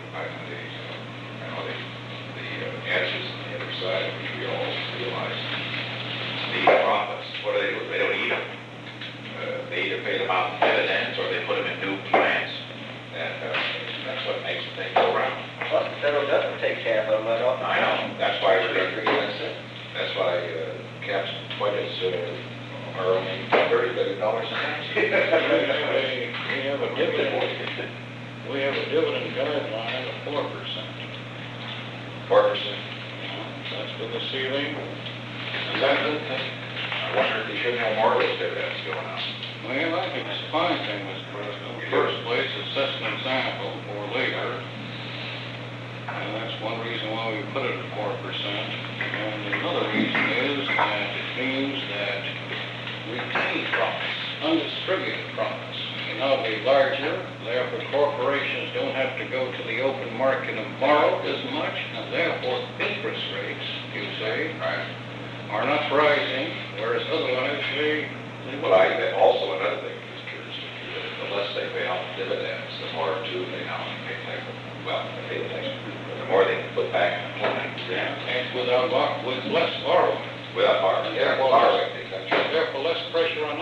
answers on the other side, which we all realize. The profits, what do? They don't eat them. They either pay them out in dividends or they put them in new plants, and that's what makes the thing go round. Plus, the federal government takes half of them right off. I know. That's why that's why caps budgets are only $30 billion a We have a dividend guideline of 4%. 4%. That's been the ceiling. Is that a good thing? I wonder if they shouldn't have more of those dividends going on. Well, I think it's a fine thing, Mr. President. In the first place, it sets an example for labor. And that's one reason why we put it at 4%. And another reason is that it means that retained profits, undistributed profits, can now be larger. Therefore, corporations don't have to go to the open market and borrow as much. And therefore, interest rates, you say, are not rising, whereas otherwise they Well, also another thing is curious, the less they pay out dividends, the more too they now pay tax. Well, they pay the tax, but the more they can put back in the plan. and with less borrowing. Without borrowing. Therefore, Borrowing, exactly. Therefore, less pressure on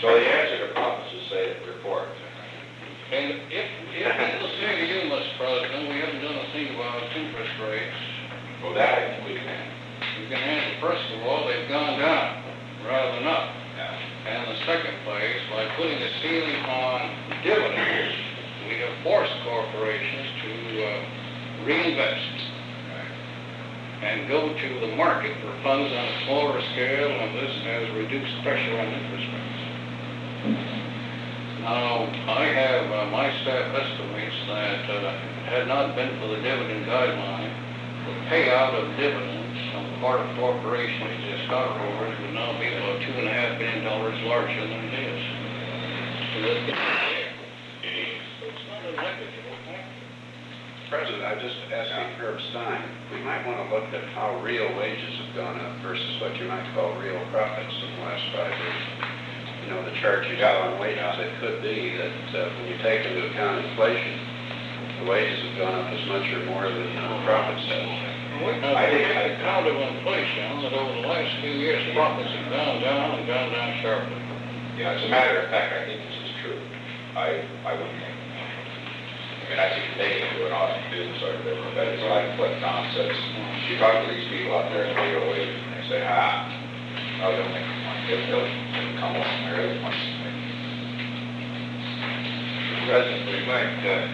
So the answer to problems is say report. And if people say to you, Mr. President, we haven't done a thing about interest rates, Well, that I think we can. you can answer, first of all, they've gone down rather than up. And in the second place, by putting a ceiling on dividends, we have forced corporations to reinvest and go to the market for funds on a smaller scale, and this has reduced pressure on interest rates. Now, I have, my staff estimates that had not been for the dividend guideline, the payout of dividends on the part of corporations to stockholders would now be about $2.5 billion larger than it is. So that's getting there. So it's not a negligible factor. President, I just asked you, Herb Stein, we might want to look at how real wages have gone up versus what you might call real profits in the last 5 years. You know, the chart you got on wages, it could be that when you take into account inflation, the wages have gone up as much or more than profits have. I think on account of inflation, that over the last few years, profits have gone down and gone down sharply. Yeah, as a matter of fact, I think this is true. I wouldn't think. I mean, I think they can do an awesome business over there, but it's like what Don says. You talk to these people out there in real wages, and they say, oh, they'll make money. They'll come along there, every money. President, we might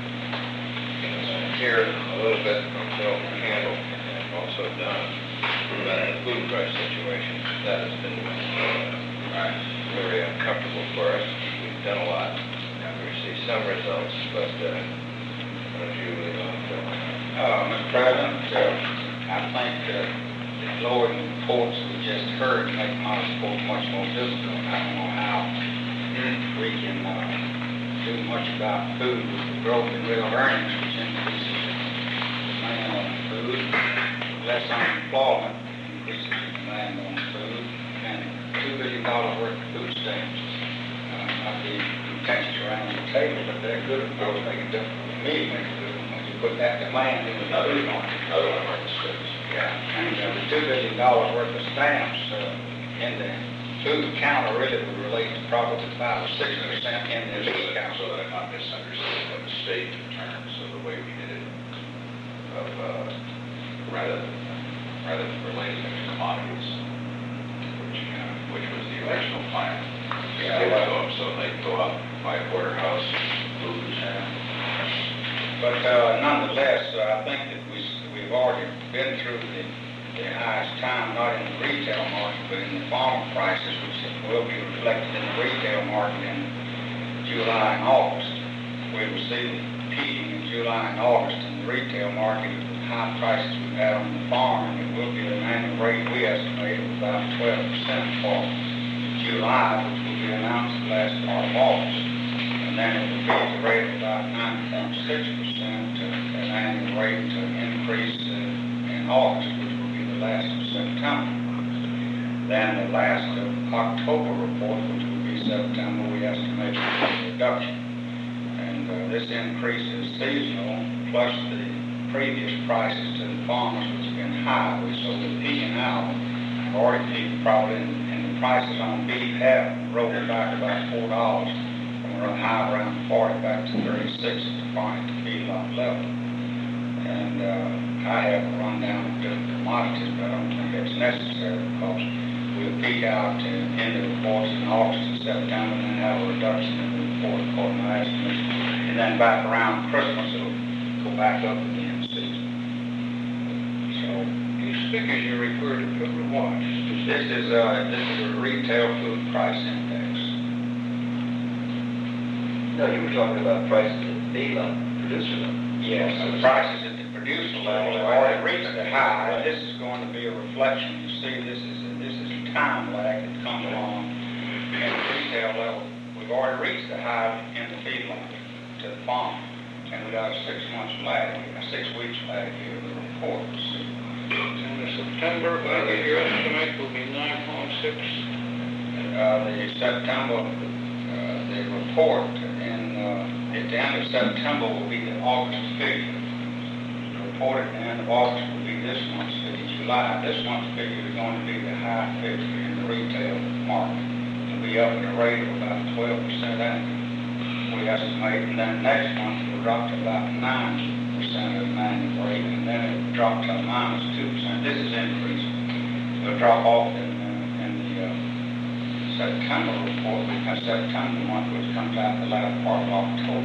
hear a little bit from Bill Campbell and also Don about the food price situation. That has been very uncomfortable for us. We've done a lot. We see some results, but as you lead on, Phil. Mr. President, I think lowering the reports we just heard make my report much more difficult. I don't know how we can do much about food with the growth in real earnings, which increases demand on food, less unemployment, increases the demand on food, and $2 billion worth of food stamps. I'd be contentious around the table, but they're good, of course, make a difference with me, make a difference when you put that demand in the food market. Another one of our mistakes. Yeah, and the $2 billion worth of stamps in the food counter really would relate to probably 5 or 6% in the meat counter. So that I'm not misunderstanding the mistake in terms of the way we did it, rather than relating them to commodities, which was the original plan. Yeah, They would well- go up, so they go up by a porterhouse, food. But nonetheless, I think that we've already been through the highest time, not in the retail market, but in the farm prices, which will be reflected in the retail market in July and August. We will see the peaking in July and August in the retail market of the high prices we've had on the farm, and it will be an annual rate we estimate of about 12% for July, which will be announced the last part of August. And then it will be at the rate of about 9.6%, an annual rate to increase in August, which will be the last of September. Then the last of October report, which will be September, we estimate will be a reduction. And this increase is seasonal, plus the previous prices to the farmers, which have been high. So we're peaking out. I've already peaked probably, and the prices on beef have rolled back about $4 from a high around 40 back to 36 at the farm to feedlot level. And I have a rundown of different commodities, but I don't think it's necessary because we'll peak out in the reports in August and September and then have a reduction in the report according to my estimates. And then back around Christmas, it'll go back up again season. So These figures you refer to, what? this is a retail food price index. No, you were talking about prices at the feedlot producer level. Yes, the prices at the producer level have already reached the high. This is going to be a reflection. You see, this is a time lag that comes along at the retail level. We've already reached the high in the feedlot to the farm, and we got a 6 months lag, a 6 weeks lag here in the reports. In the September, your estimate will be 9.6. The September, the report at the end of September will be the August figure. The report at the end of August will be this month's figure. July, this month's figure is going to be the high figure in the retail market. It'll be be up at a rate of about 12% annually, we estimate, and then next month it'll drop to about 9% of the annual rate, and then it'll drop to minus 2%. This is increase. It'll drop off in the September report, because September month, which comes out the latter part of October.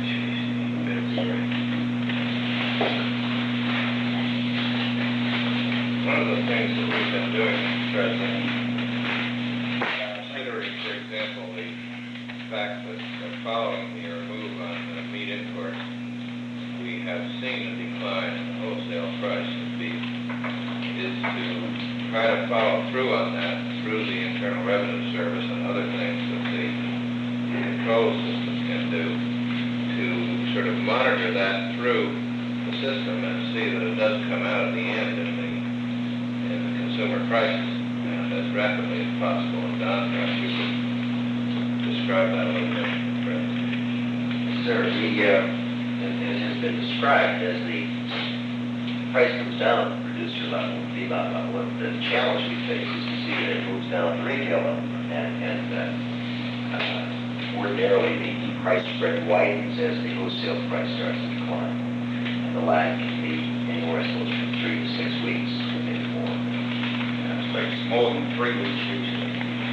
One of the things that we've been doing, Mr. President, considering, for example, the fact that following your move on meat imports, we have seen a decline in the wholesale price of beef, is to try to follow through on that through the Internal Revenue Service and other things that the control systems can do to sort of monitor that through the system and see that it does come out at the end in the consumer prices and as rapidly as possible. And Don, perhaps you could describe that a little bit, President. Sir, it has been described as the price comes down at the producer level, feedlot level. What the challenge we face is to see that it moves down at the retail level, and ordinarily the price spread widens as the wholesale price starts to decline. And the lag can be anywhere from 3 to 6 weeks, maybe more. It's more than 3 weeks usually.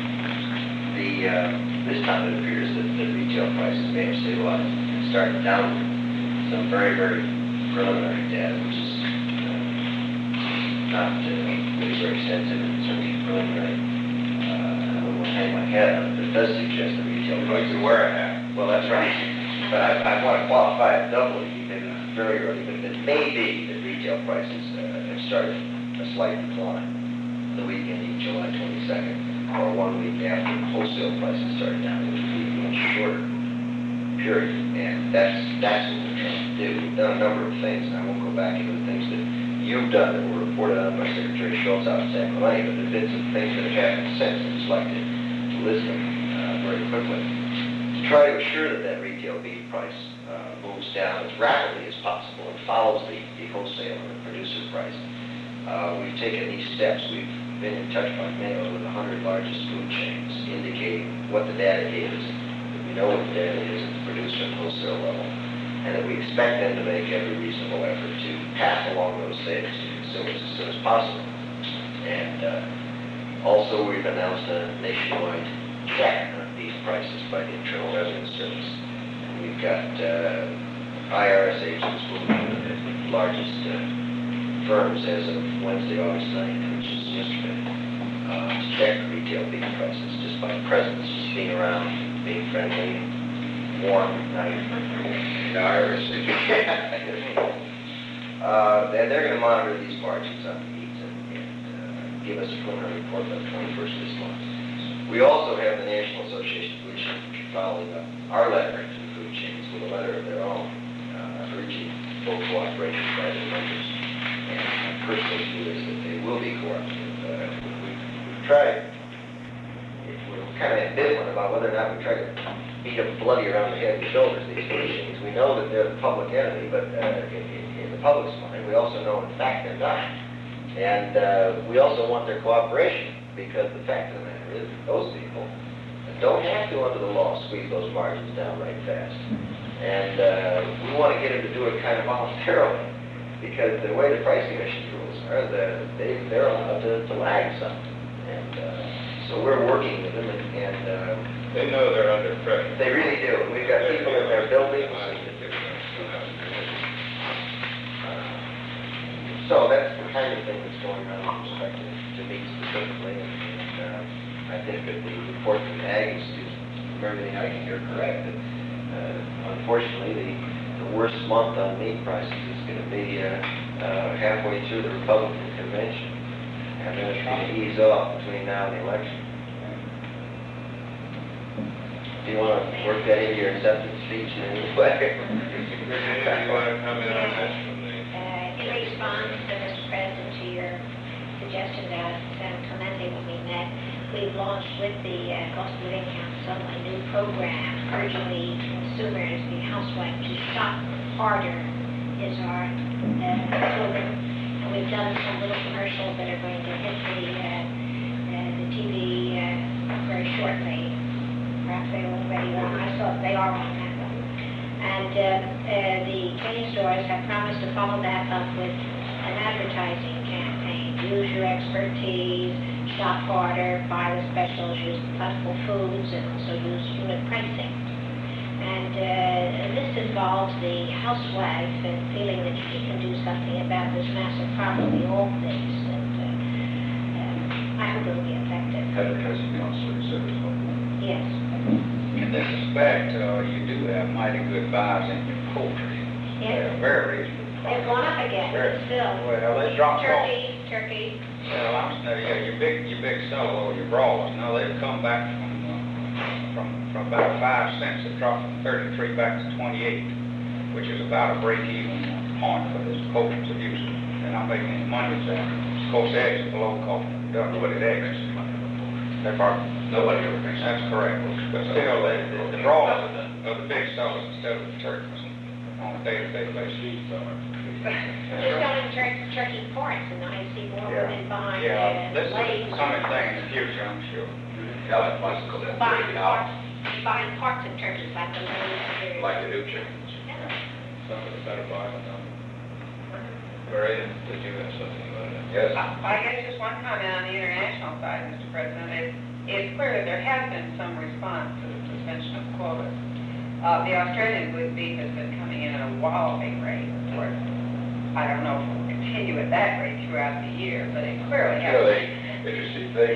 This time it appears that the retail prices may have stabilized and started down. Some very, very preliminary data, which is not really very extensive and certainly preliminary. I don't want to hang my head on it, but it does suggest the retail prices. You wear a hat. Well, that's right. But I want to qualify it doubly, maybe very early, but it may be that retail prices have started a slight decline the week ending July 22nd, or 1 week after wholesale prices started down, which would be a much shorter period. And that's what we're trying to do. We've done a number of things, and I won't go back into the things that you've done that were reported on by Secretary Schultz out in San Clemente, but there's been some things that have happened since. I'd just like to list them very quickly. To try to assure that retail beef price moves down as rapidly as possible and follows the wholesale and the producer price, we've taken these steps. We've been in touch by mail with 100 largest food chains, indicating what the data is, that we know what the data is at the producer and wholesale level, and that we expect them to make every reasonable effort to pass along those savings to consumers as soon as possible. And also, we've announced a nationwide check on beef prices by the Internal Revenue Service. And we've got IRS agents moving to the largest firms as of Wednesday, August 9th, which is yesterday, to check retail beef prices just by presence, just being around, being friendly, warm, nice. The IRS And they're going to monitor these margins on meat and give us a preliminary report by the 21st of this month. We also have the National Association of Food Chains following up our letter to the food chains with a letter of their own, urging full cooperation by the members. And my personal view is that they will be cooperative. We've tried, we're kind of ambivalent about whether or not we try to beat them bloody around the head and shoulders, these food chains. We know that they're the public enemy, but in the public's mind, we also know, in fact, they're not. And we also want their cooperation, because the fact of the matter is that those people don't have to, under the law, squeeze those margins down right fast. And we want to get them to do it kind of voluntarily, because the way the price commission rules are, they're allowed to lag some. And so we're working with them, and They know they're under pressure. they really do. We've got people in their buildings. So that's the kind of thing that's going on with respect to meat specifically, and I think that the report from Ag is, from everything I can hear, correct. That, unfortunately, the worst month on meat prices is going to be halfway through the Republican convention, and then it's going to ease off between now and the election. Do you want to work that into your acceptance speech in any way? Do you want to comment on this from the... In response, Mr. President, to your suggestion that San Clemente when we met, we've launched with the Cost of Living Council a new program urging the consumers, the housewife, to shop harder is our slogan. And we've done some little commercials that are going to hit the TV very shortly. the chain stores have promised to follow that up with an advertising campaign. Use your expertise, shop harder, buy the specials, use plentiful foods, and also use unit pricing. And this involves the housewife and feeling that she can do something about this massive problem we all face. And I hope it'll be effective. Advertising counselor said as well. Yes. In this respect, you do have mighty good buys in your poultry. Yes. They're very reasonable. They've gone up again, but still. Well, they dropped off. Turkey. Well, yeah, your big solo, your broilers, now they've come back from about 5 cents. They dropped from 33 back to 28, which is about a break-even point for this poultry producer. They're not making any money with that. Of course, eggs are below cost. Nobody eggs. They're Nobody ever thinks That's correct. But still, the broilers are the big sellers instead of the turkeys on a day-to-day basis. They're selling turkey parts, and I see more women buying Yeah, this is a legs. coming thing in the future, I'm sure. Yeah, bicycle, that Buying break it out, parts of turkeys like the legs. like the new chickens. Some of the better buy than others. Maria, did you have something you wanted to? Yes. I guess just one comment on the international side, Mr. President. It's clear that there has been some response to the suspension of quotas. The Australian good beef has been coming in at a walloping rate. Of course, I don't know if it will continue at that rate throughout the year, but it clearly has. Interesting thing,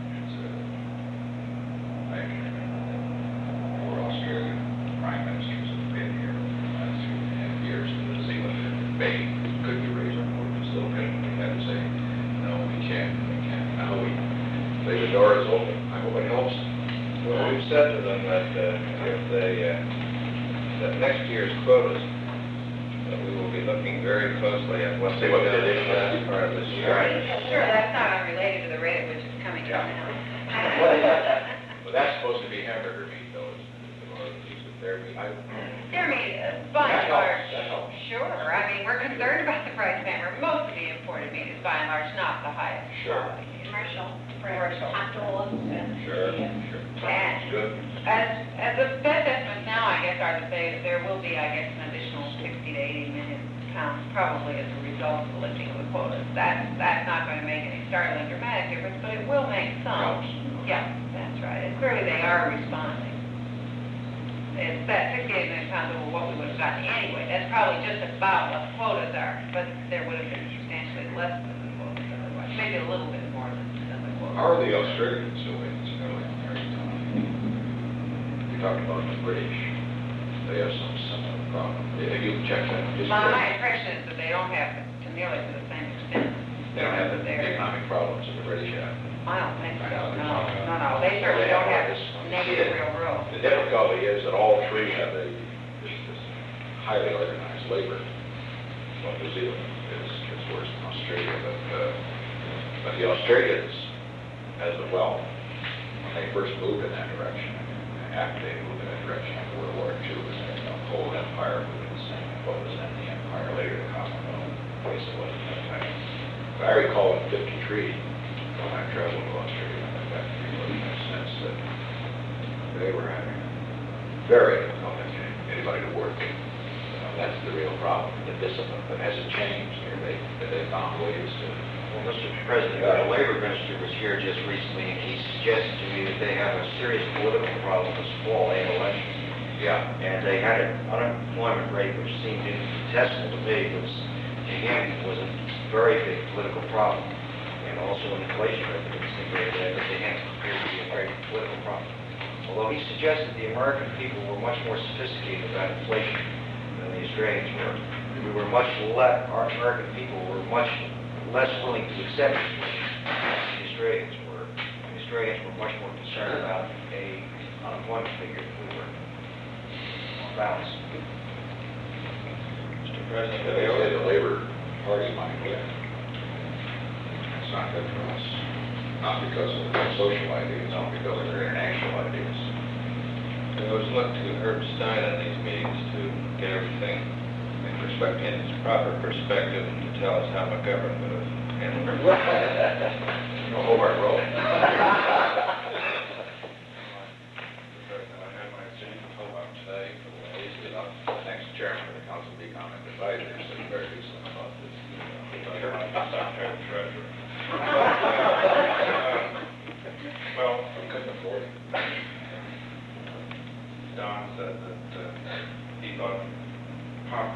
four Australian prime ministers have been here for the last 3.5 years to see what they're debating. Could we raise our quota still? We had to say, no, we can't. Now the door is open. I hope it helps. Well, we've said to them that if they, that next year's quotas, that we will be looking very closely at what See they've what done they did in the last part of this year. Sure, that's not unrelated to the rate at which it's coming down now. But that's supposed to be hamburger meat, though, or at least if they're meat. Dear me, by and large, sure. I mean, we're concerned about the price hammer. Most of the imported meat is by and large not the highest. Sure. Commercial. Hot dogs and. Sure. And Good. as the best estimates now, I guess, are to say that there will be, I guess, an additional 60 to 80 million pounds probably as a result of the lifting of the quotas. That's not going to make any startling dramatic difference, but it will make some. Yeah, that's right. And clearly they are responding. It's that 68 million pounds over what we would have gotten anyway. That's probably just about what the quotas are, but there would have been substantially less than the quotas otherwise. Maybe a little bit more than the quotas. How are the Australians doing? You talked about the British. They have some similar problem. Have you checked that? Just My impression is that they don't have to nearly to the same extent. They don't have the economic problems that the British have. I don't think so, no. They certainly don't have negative real growth. The difficulty is that all three have this highly organized labor. Well, New Zealand is worse than Australia, but the Australians, as well, when they first moved in that direction, after they moved in that direction after World War II, the whole empire moved in the same quotas, and the empire later, the Commonwealth, place it was at that time. But I recall in '53, when I traveled to Australia, I got the sense that they were having very difficult getting anybody to work. That's the real problem, the discipline. But has it changed? They found ways to. Well, Mr. President, the labor minister was here just recently, and he suggested to me that they have a serious political problem this fall in elections. Yeah. And they had an unemployment rate which seemed infinitesimal to me, but to him was a very big political problem. And also an inflation rate that seemed very bad, but to him appeared to be a very political problem. Although he suggested the American people were much more sophisticated about inflation than the Australians were. Our American people were much less willing to accept inflation than the Australians were. The Australians were much more concerned about a unemployment figure than we were. On balance. Mr. President, They say the Labor Party might win. It's not good for us. Not because of their social ideas, not because of their international ideas. we always look to Herb Stein in these meetings to get everything in its proper perspective and to tell us how McGovern would have handled it. Hobart Road. I had my Hobart today for the next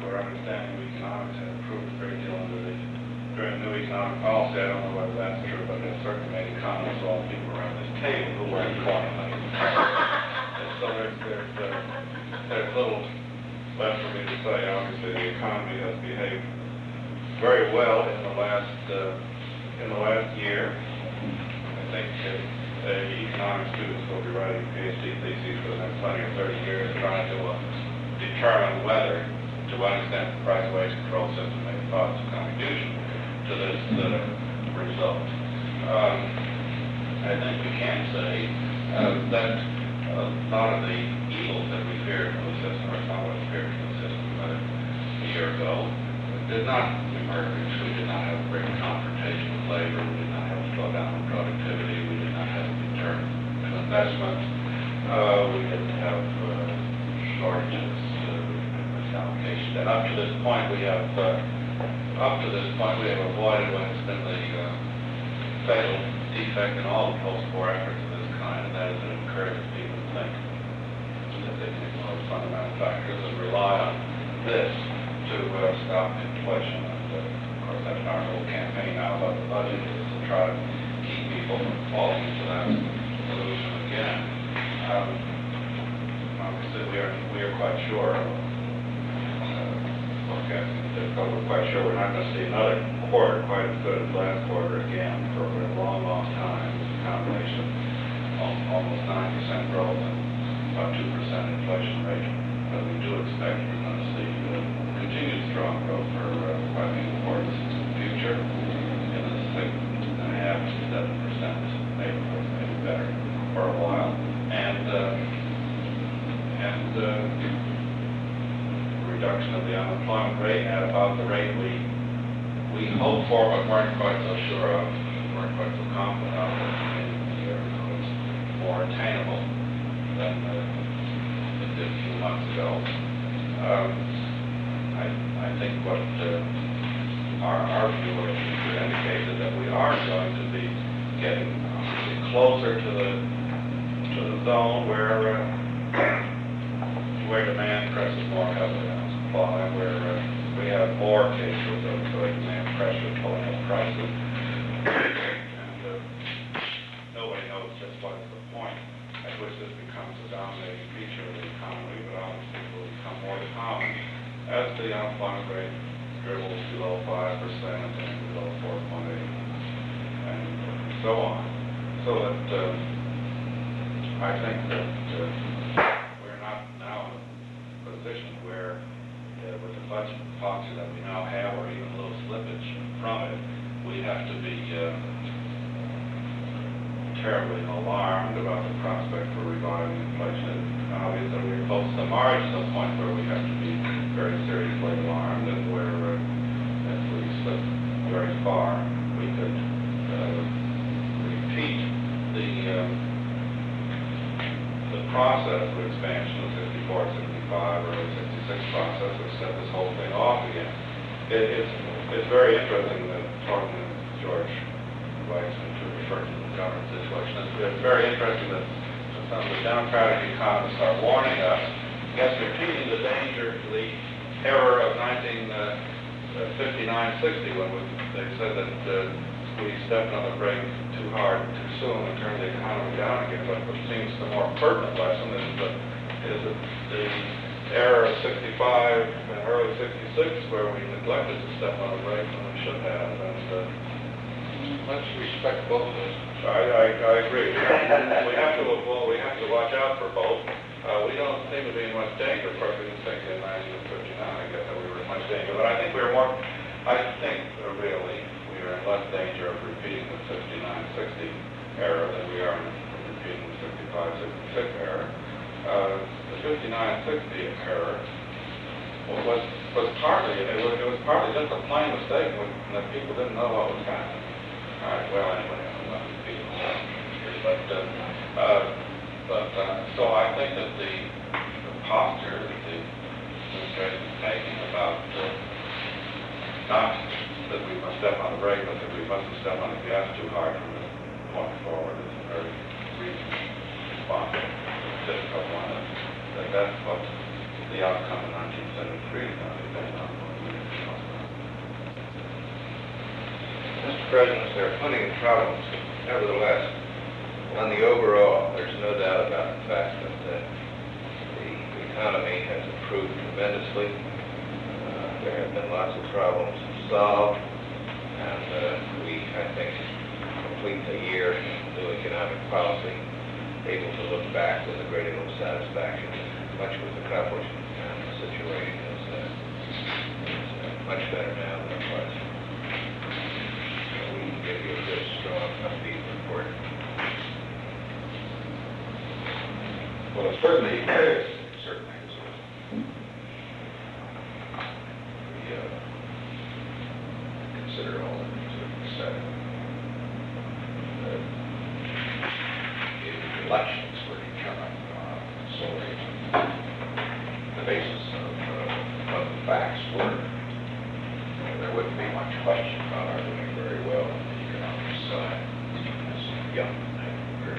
our understanding of economics has improved a great deal during the new economic policy. I don't know whether that's true, but it certainly made economists, all the people around this table who were informed. And so there's little left for me to say. Obviously, the economy has behaved very well in the last year. I think the economic students will be writing PhD theses for the next 20 or 30 years trying to determine whether, to what extent, the price wage control system made a positive contribution to this result. I think we can say that a lot of the evils that we feared from the system, or some of us feared from the system a year ago, did not emerge. We did not have a great confrontation with labor. We did not have a slowdown in productivity. We did not have a return to investment. We didn't have shortages, misallocation. And up to this point, we have avoided what has been the fatal defect in all the post-war efforts of this kind, and that is it encourages people to think that they can ignore fundamental factors and rely on this to stop inflation. And of course, that's our whole campaign now about the budget, is to try to keep people from falling into that illusion again. Obviously, we are quite sure, we're quite sure we're not going to see another quarter quite as good as last quarter again for a long, long time. It's a combination of almost 9% growth and about 2% inflation rate. But we do expect we're going to see continued strong growth for quite a few quarters in the future, in the 6.5% to 7% neighborhood, maybe better for a while. And reduction of the unemployment rate at about the rate we hoped for, but weren't quite so sure of, weren't quite so confident of at the beginning of the year. So it's more attainable than it did a few months ago. I think what our view indicates is that we are going to be getting closer to the zone where demand presses more heavily on supply, where we have more cases of demand pressure pulling up prices. And nobody knows just what is the point at which this becomes a dominating feature of the economy, but obviously it will become more common as the unemployment rate dribbles below 5% and below 4.8 and so on. So that I think that we're not now in a position where with the budget policy that we now have, or even a little slippage from it, we have to be terribly alarmed about the prospect for reviving inflation. Obviously, we're close to the margin of the point where we have to be very seriously alarmed, and where if we slip very far, we could repeat the process of expansion of 64, 65, or 66 process, which set this whole thing off again. It's very interesting that, talking to George Weissman to refer to the government situation, it's very interesting that some of the Democratic economists are warning us against repeating the danger, the error of 1959-60, when they said that we stepped on the brake too hard too soon and turned the economy down again. But what seems the more pertinent lesson is the error of 65 and early 66, where we neglected to step on the brake when we should have. And Let's respect both of us. I agree. We have to watch out for both. We don't seem to be in much danger. Of course, we didn't think in 1959, I guess, that we were in much danger. But I think really we are in less danger of repeating the 59-60 error than we are in repeating the 65-66 error. The 59-60 error was partly just a plain mistake that people didn't know what was happening. All right, well, anyway, I'm not speaking so I think that the posture that the administration is taking about not that we must step on the brake, but that we mustn't step on the gas too hard from this point forward is a very reasonable response. It's a difficult one. That's what the the outcome in 1973 is going to depend on what we talk about. Mr. President, there are plenty of problems. Nevertheless, on the overall, there's no doubt about the fact that the economy has improved tremendously. There have been lots of problems solved, and we, I think, complete a year of new economic policy, able to look back with a great deal of satisfaction. Much was accomplished, and the situation is much better now than it was. So we can give you a good, strong, upbeat report. Well, it certainly is. We consider all the things that we said. The elections were determined solely on the basis of what the facts were. There wouldn't be much question about our doing very well on the economic side. As young, very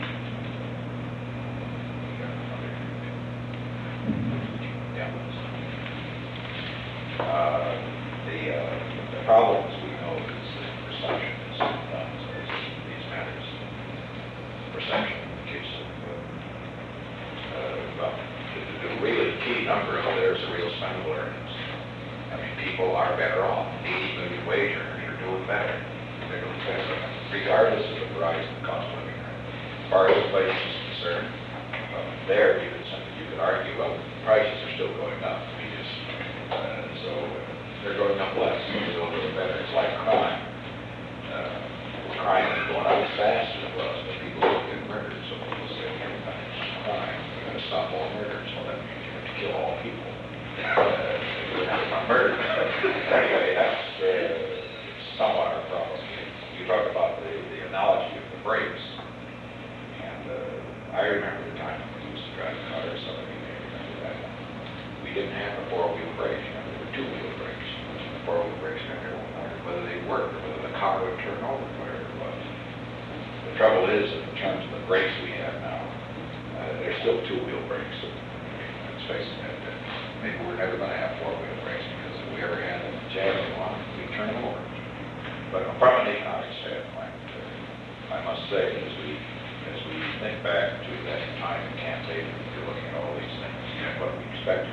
the problem, as we know, is the perception is sometimes these matters. Perception in the case of, well, the really key number out there is the real spendable earnings. I mean, people are better off. 80 million wage earners are doing better. They're doing better, regardless of the rise in the cost of living. As far as inflation is concerned, there you could argue, well, prices are still going up. So they're going up less, so they're doing a little better. It's like crime. Crime is going up as fast as it was, but people don't get murdered, so people say, everybody's crime. We're going to stop all murders, well, that means you're going to kill all people. Murder. Anyway, that's somewhat our problem. You talk about the analogy of the brakes, and I remember the time when we used to drive cars, some of you may remember that. We didn't have a four-wheel brake, there were two-wheel brakes. The four-wheel brakes, everyone wondered whether they worked, or whether the car would turn over, whatever it was. The trouble is, in terms of the brakes we have now, they're still two-wheel brakes. Let's face it, maybe we're never going to have four-wheel brakes, because if we ever had a jamming one, we'd turn them over. But from an economic standpoint, I must say, as we think back to that time in Camp David, we're looking at all these things, and what we expected,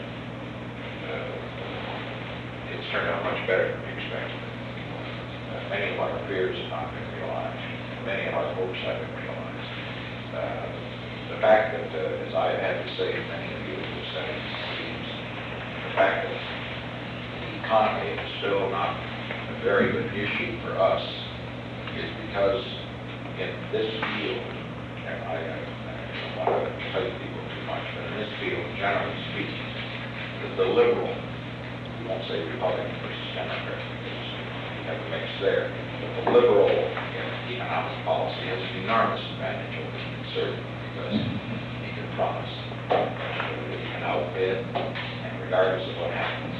it's turned out much better than we expected. Many of our fears have not been realized. Many of our hopes have been realized. The fact that, as I have had to say, many of you have said it, the fact that the economy is still not a very good issue for us is because in this field, and I don't want to tell people too much, but in this field, generally speaking, the liberal, we won't say Republican versus Democrat, because you have a mix there, but the liberal in economic policy has an enormous advantage over the conservative, because he can promise, he can outbid, and regardless of what happens,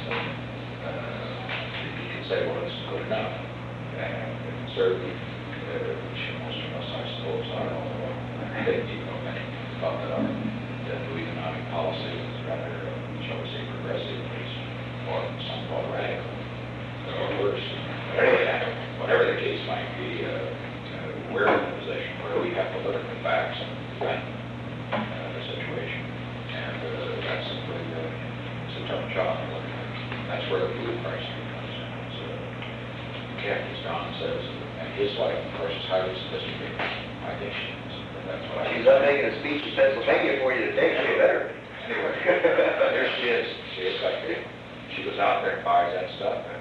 he can say, well, this is good enough. And the conservative, which most of us, I suppose, are, although I think many thought that our new economic policy was rather, shall we say, progressive, at least, or some call radical, or worse. Whatever the case might be, we're in a position where we have to look at the facts and defend the situation. And that's simply, it's a tough job to look at. That's where the food pricing comes in. As Don says, and his wife, of course, is highly sophisticated. I think she is. That's what She's not making a speech in Pennsylvania for you today, she better. Anyway, there she is. She is like, she goes out there and buys that stuff, and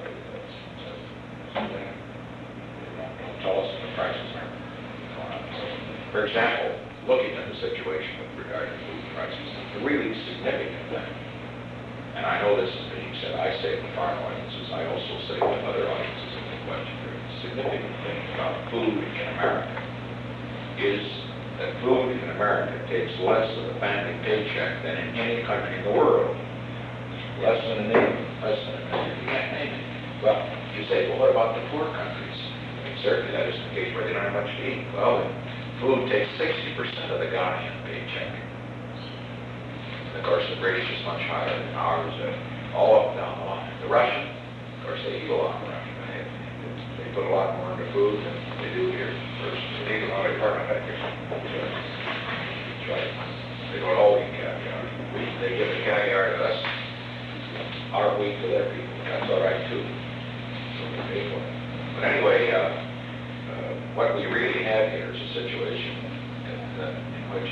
don't tell us that the prices aren't going up. So, for example, looking at the situation with regard to food prices, the really significant thing, and I know this is being said, I say it to farm audiences, I also say it to other audiences in the question, the significant thing about food in America is that food in America takes less of the family paycheck than in any country in the world. Less than a name, less than a million. You can't name it. Well, you say, well, what about the poor countries? I mean, certainly that isn't the case where they don't have much to eat. Well, food takes 60% of the Ghanaian paycheck. Of course, the British is much higher than ours, all up and down the line. The Russian, of course, they eat a lot of Russian. They put a lot more into food than they do here. First, they eat a lot of carbohydrates. That's right. They don't all eat caviar. They give the caviar to us, our wheat to their people. That's all right too. So we pay for it. But anyway, what we really have here is a situation in which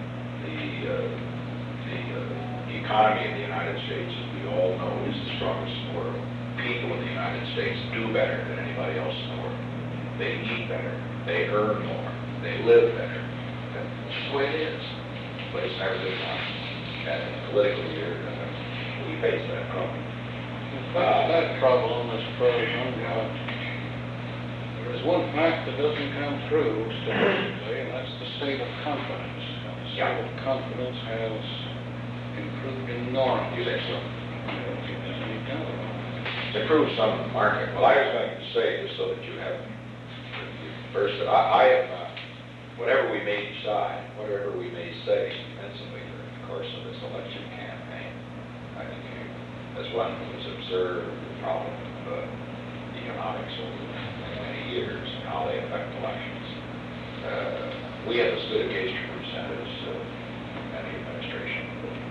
the economy in the United States, as we all know, is the strongest in the world. People in the United States do better than anybody else in the world. They eat better. They earn more. They live better. That's just the way it is. But it's never been done. And in the political year, we face that problem. That trouble, Mr. President, there's one fact that doesn't come through statistically, and that's the state of confidence. The state of confidence has improved enormously. You think so? There's any doubt about it. To prove some in the market, well, I was going to say, just so that you have, first, I am, whatever we may decide, whatever we may say convincingly during the course of this election campaign, I think as one who has observed the problem of economics over many years and how they affect elections, we have as good a gauge to present as any administration.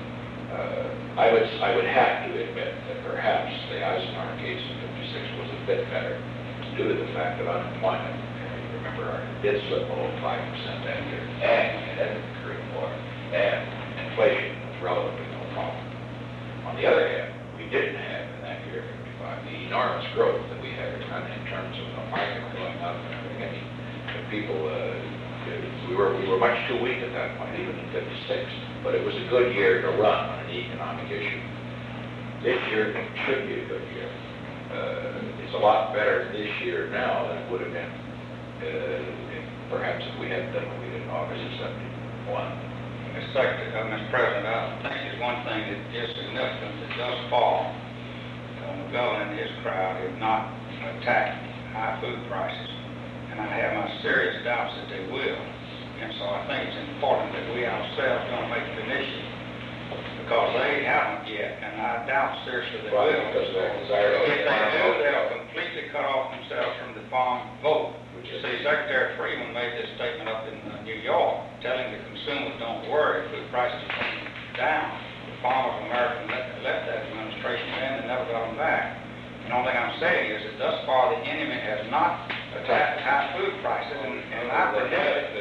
I would have to admit that perhaps the Eisenhower case in '56 was a bit better due to the fact that unemployment, remember, did slip below 5% that year, and it had the Korean War, and inflation was relatively no problem. On the other hand, we didn't have in that year, '55, the enormous growth that we had in terms of the market going up and everything. And people, we were much too weak at that point, even in '56. But it was a good year to run on an economic issue. This year should be a good year. It's a lot better this year now than it would have been perhaps if we had done what we did in August of '71. Mr. Secretary, Mr. President, I think there's one thing that is significant that thus far, McGovern and his crowd have not attacked high food prices, and I have my serious doubts that they will. And so I think it's important that we ourselves don't make the initiative, because they haven't yet, and I doubt seriously they will. Because of their desire to If they do, they'll completely cut off themselves from the farm vote. See, Secretary Freeman made this statement up in New York, telling the consumers, don't worry, food prices are coming down. The farmers of America left that administration in and never got them back. And the only thing I'm saying is that thus far the enemy has not attacked high food prices, and I predict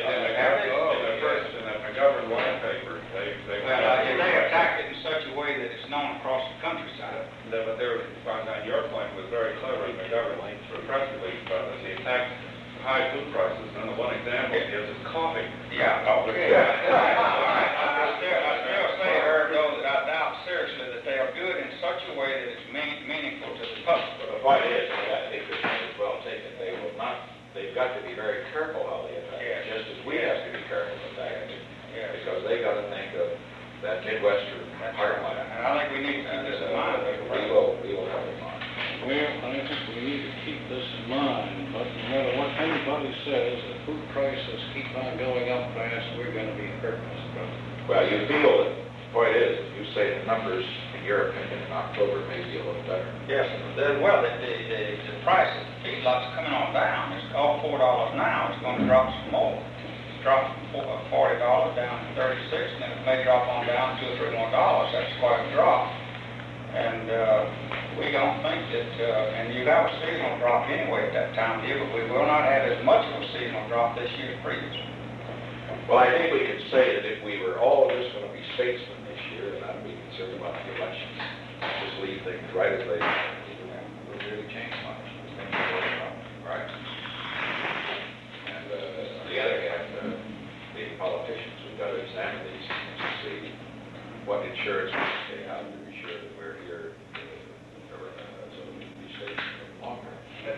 In the McGovern white paper, if they attack it in such a way that it's known across the countryside. But on your point was very clever in McGovern through a press release about this. He attacked high food prices, and the one example he gives is coffee. Yeah. Oh, yeah. I still say, Herb, though, that I doubt seriously that they are good in such a way that it's meaningful to the public. But the point is, I think this is well taken. They will not. They've got to be very careful how they attack it, just as we have to be careful attacking it, because they got to think of that Midwestern heartland. And I think we need to keep this in mind. We will have in mind. Well, I think we need to keep this in mind, but no matter what anybody says, if food prices keep on going up fast, we're going to be hurt, Mr. President. Well, you feel that, the point is, you say the numbers, in your opinion, in October may be a little better. Yes, the price of the feedlot's coming on down. It's all $4 now. It's going to drop some more. It's dropped from $40 down to $36, and it may drop on down $2 or $3 more. That's quite a drop. And we don't think that, and you have a seasonal drop anyway at that time of year, but we will not have as much of a seasonal drop this year as previously. Well, I think we could say that if we were all just going to be statesmen this year and not be concerned about the elections, just leave things right as they are, it wouldn't really change much. Things are going on, right? And on the other hand, the politicians, we've got to examine these things to see what insurance we take out to be sure that we're here so that we can be safe longer.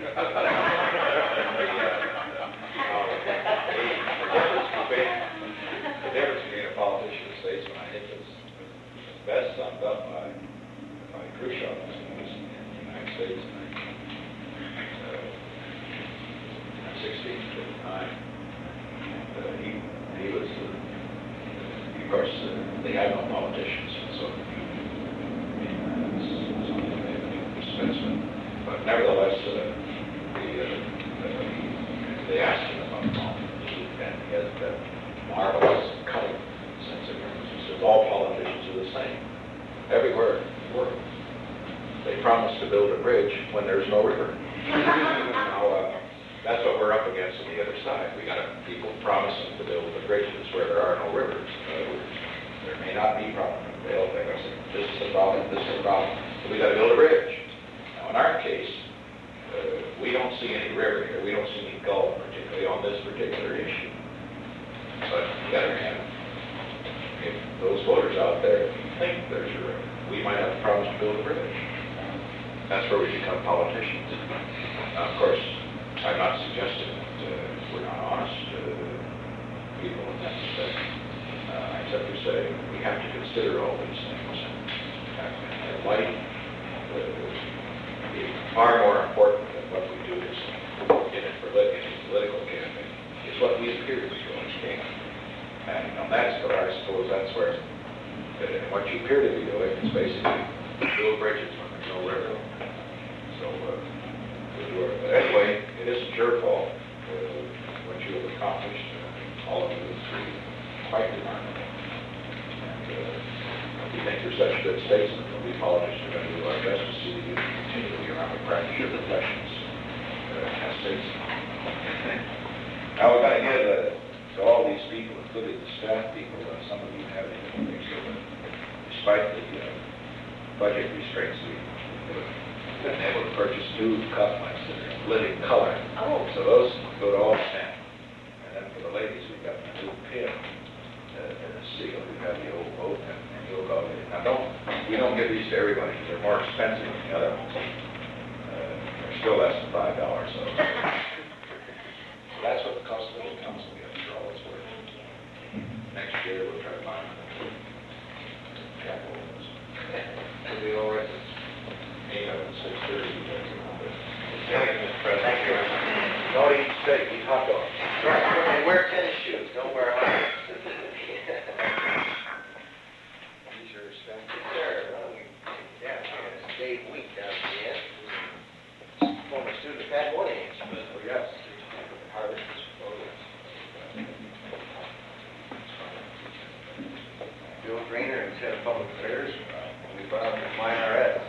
The difference between a politician and a statesman, I think, is best summed up by Khrushchev in the United States in 1916 at the time. And he course, they have no politicians, so, I mean, it's something they spend, but nevertheless, they asked him about Paul, and he has that marvelous cutting sense of humor. He says, all politicians are the same, everywhere in the world. They promise to build a bridge when there's no river. Now, that's what we're up against on the other side. We got people promising to build the bridges where there are no rivers. In other words, there may not be problems. They'll think, I say, this is a problem, this is a problem, so we got to build a bridge. Now, in our case, we don't see any river here. We don't see any gulf, particularly on this particular issue. But on the other hand, if those voters out there think there's a river, we might have to promise to build a bridge. That's where we become politicians. Now, of course, I'm not suggesting that we're not honest people in that respect. Except to say we have to consider all these things. And light is far more important than what we do is in a political campaign. It's what we appear to be doing. And that's what I suppose that's where what you appear to be doing is basically build bridges when there's no river. So, but anyway, it isn't your fault. What you have accomplished, all of you three, quite remarkable. And we think you're such good statesmen, and we politicians are going to do our best to see that you continually around and practice your professions as statesmen. Now, we're going to give to all these people, including the staff people, some of you have anything to say, despite the budget restraints been able to purchase new cufflinks that are living color. Oh. So those go to all staff. And then for the ladies, we've got the new pin, the seal. We've got the old boat, and you'll go. Now, we don't give these to everybody because they're more expensive than the other ones. They're still less than $5. So that's what the cost of the council gets for all it's worth. Next year, we'll try to buy them. Capital. It'll be all right. 8 of them, 6:30. Thank you. No, eat steak, eat hot dogs. And wear tennis shoes, don't wear high heels. These are expensive. Sir, yeah, it's Dave Week down at the end. Former student of Pat Moynihan's. Oh, yes. Harvard. Oh, yes. Bill Grainer, Head of Public Affairs. We filed for mine IRS.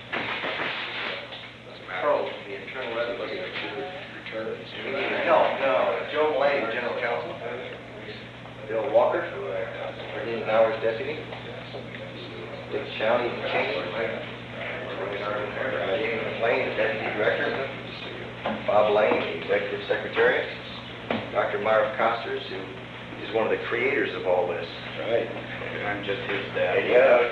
Pro, the Internal Revenue Returns. No, Joe Mullane, General Counsel. Bill Walker, Bernadine Bowers Deputy. Dick Chowney, Cheney. David Lane, the Deputy Director. Bob Lane, Executive Secretary. Dr. Myra Costers, who is one of the creators of all this. Right. And I'm just his dad.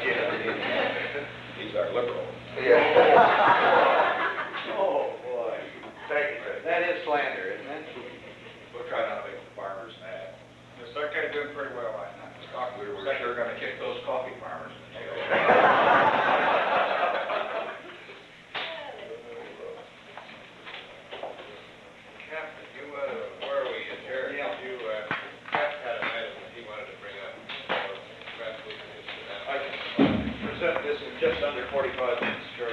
He's our liberal. Yeah. Oh, boy. Thank you, Chris. That is slander, isn't it? We'll try not to make the farmers mad. The secretary's doing pretty well right now. We're sure going to kick those coffee farmers in the tail. Captain, where are we here? Yeah. Cap had an item that he wanted to bring up. Perhaps we can just do that. I can present this in just under 45 minutes, George.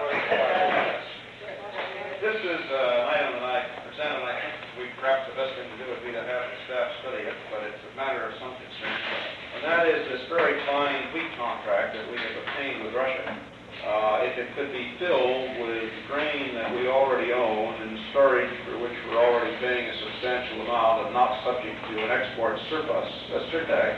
This is an item that I presented, and I think perhaps the best thing to do would be to have the staff study it, but it's a matter of some concern. And that is this very fine wheat contract that we have obtained with Russia. If it could be filled with grain that we already own and storage for which we're already paying a substantial amount and not subject to an export surplus, surtax,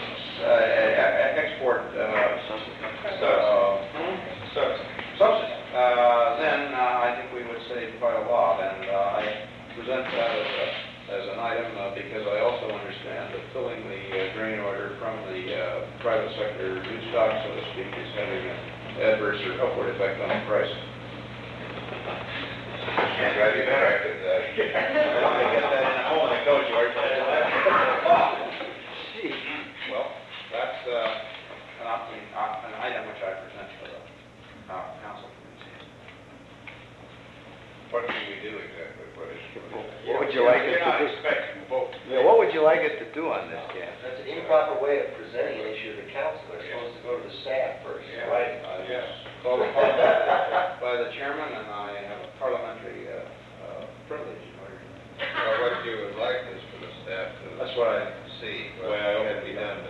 subsidy, then I think we would save quite a lot. And I present that as an item because I also understand that filling the grain order from the private sector new stock, so to speak, is having an adverse or upward effect on the price. Can't drive you better. I want to get that in a hole and go, George. Well, that's an item which I present to the council. What do we do exactly? What is? What would you like us You're not to do? expecting a vote. Yeah, what would you like us to to do on this, Ken? That's an improper way of presenting an issue to the council. They're supposed to go to the staff first. Right. Yes. Called upon by the chairman, and I have a parliamentary privilege in order. Well, what you would like is for the staff to That's what I, see Well, what can be done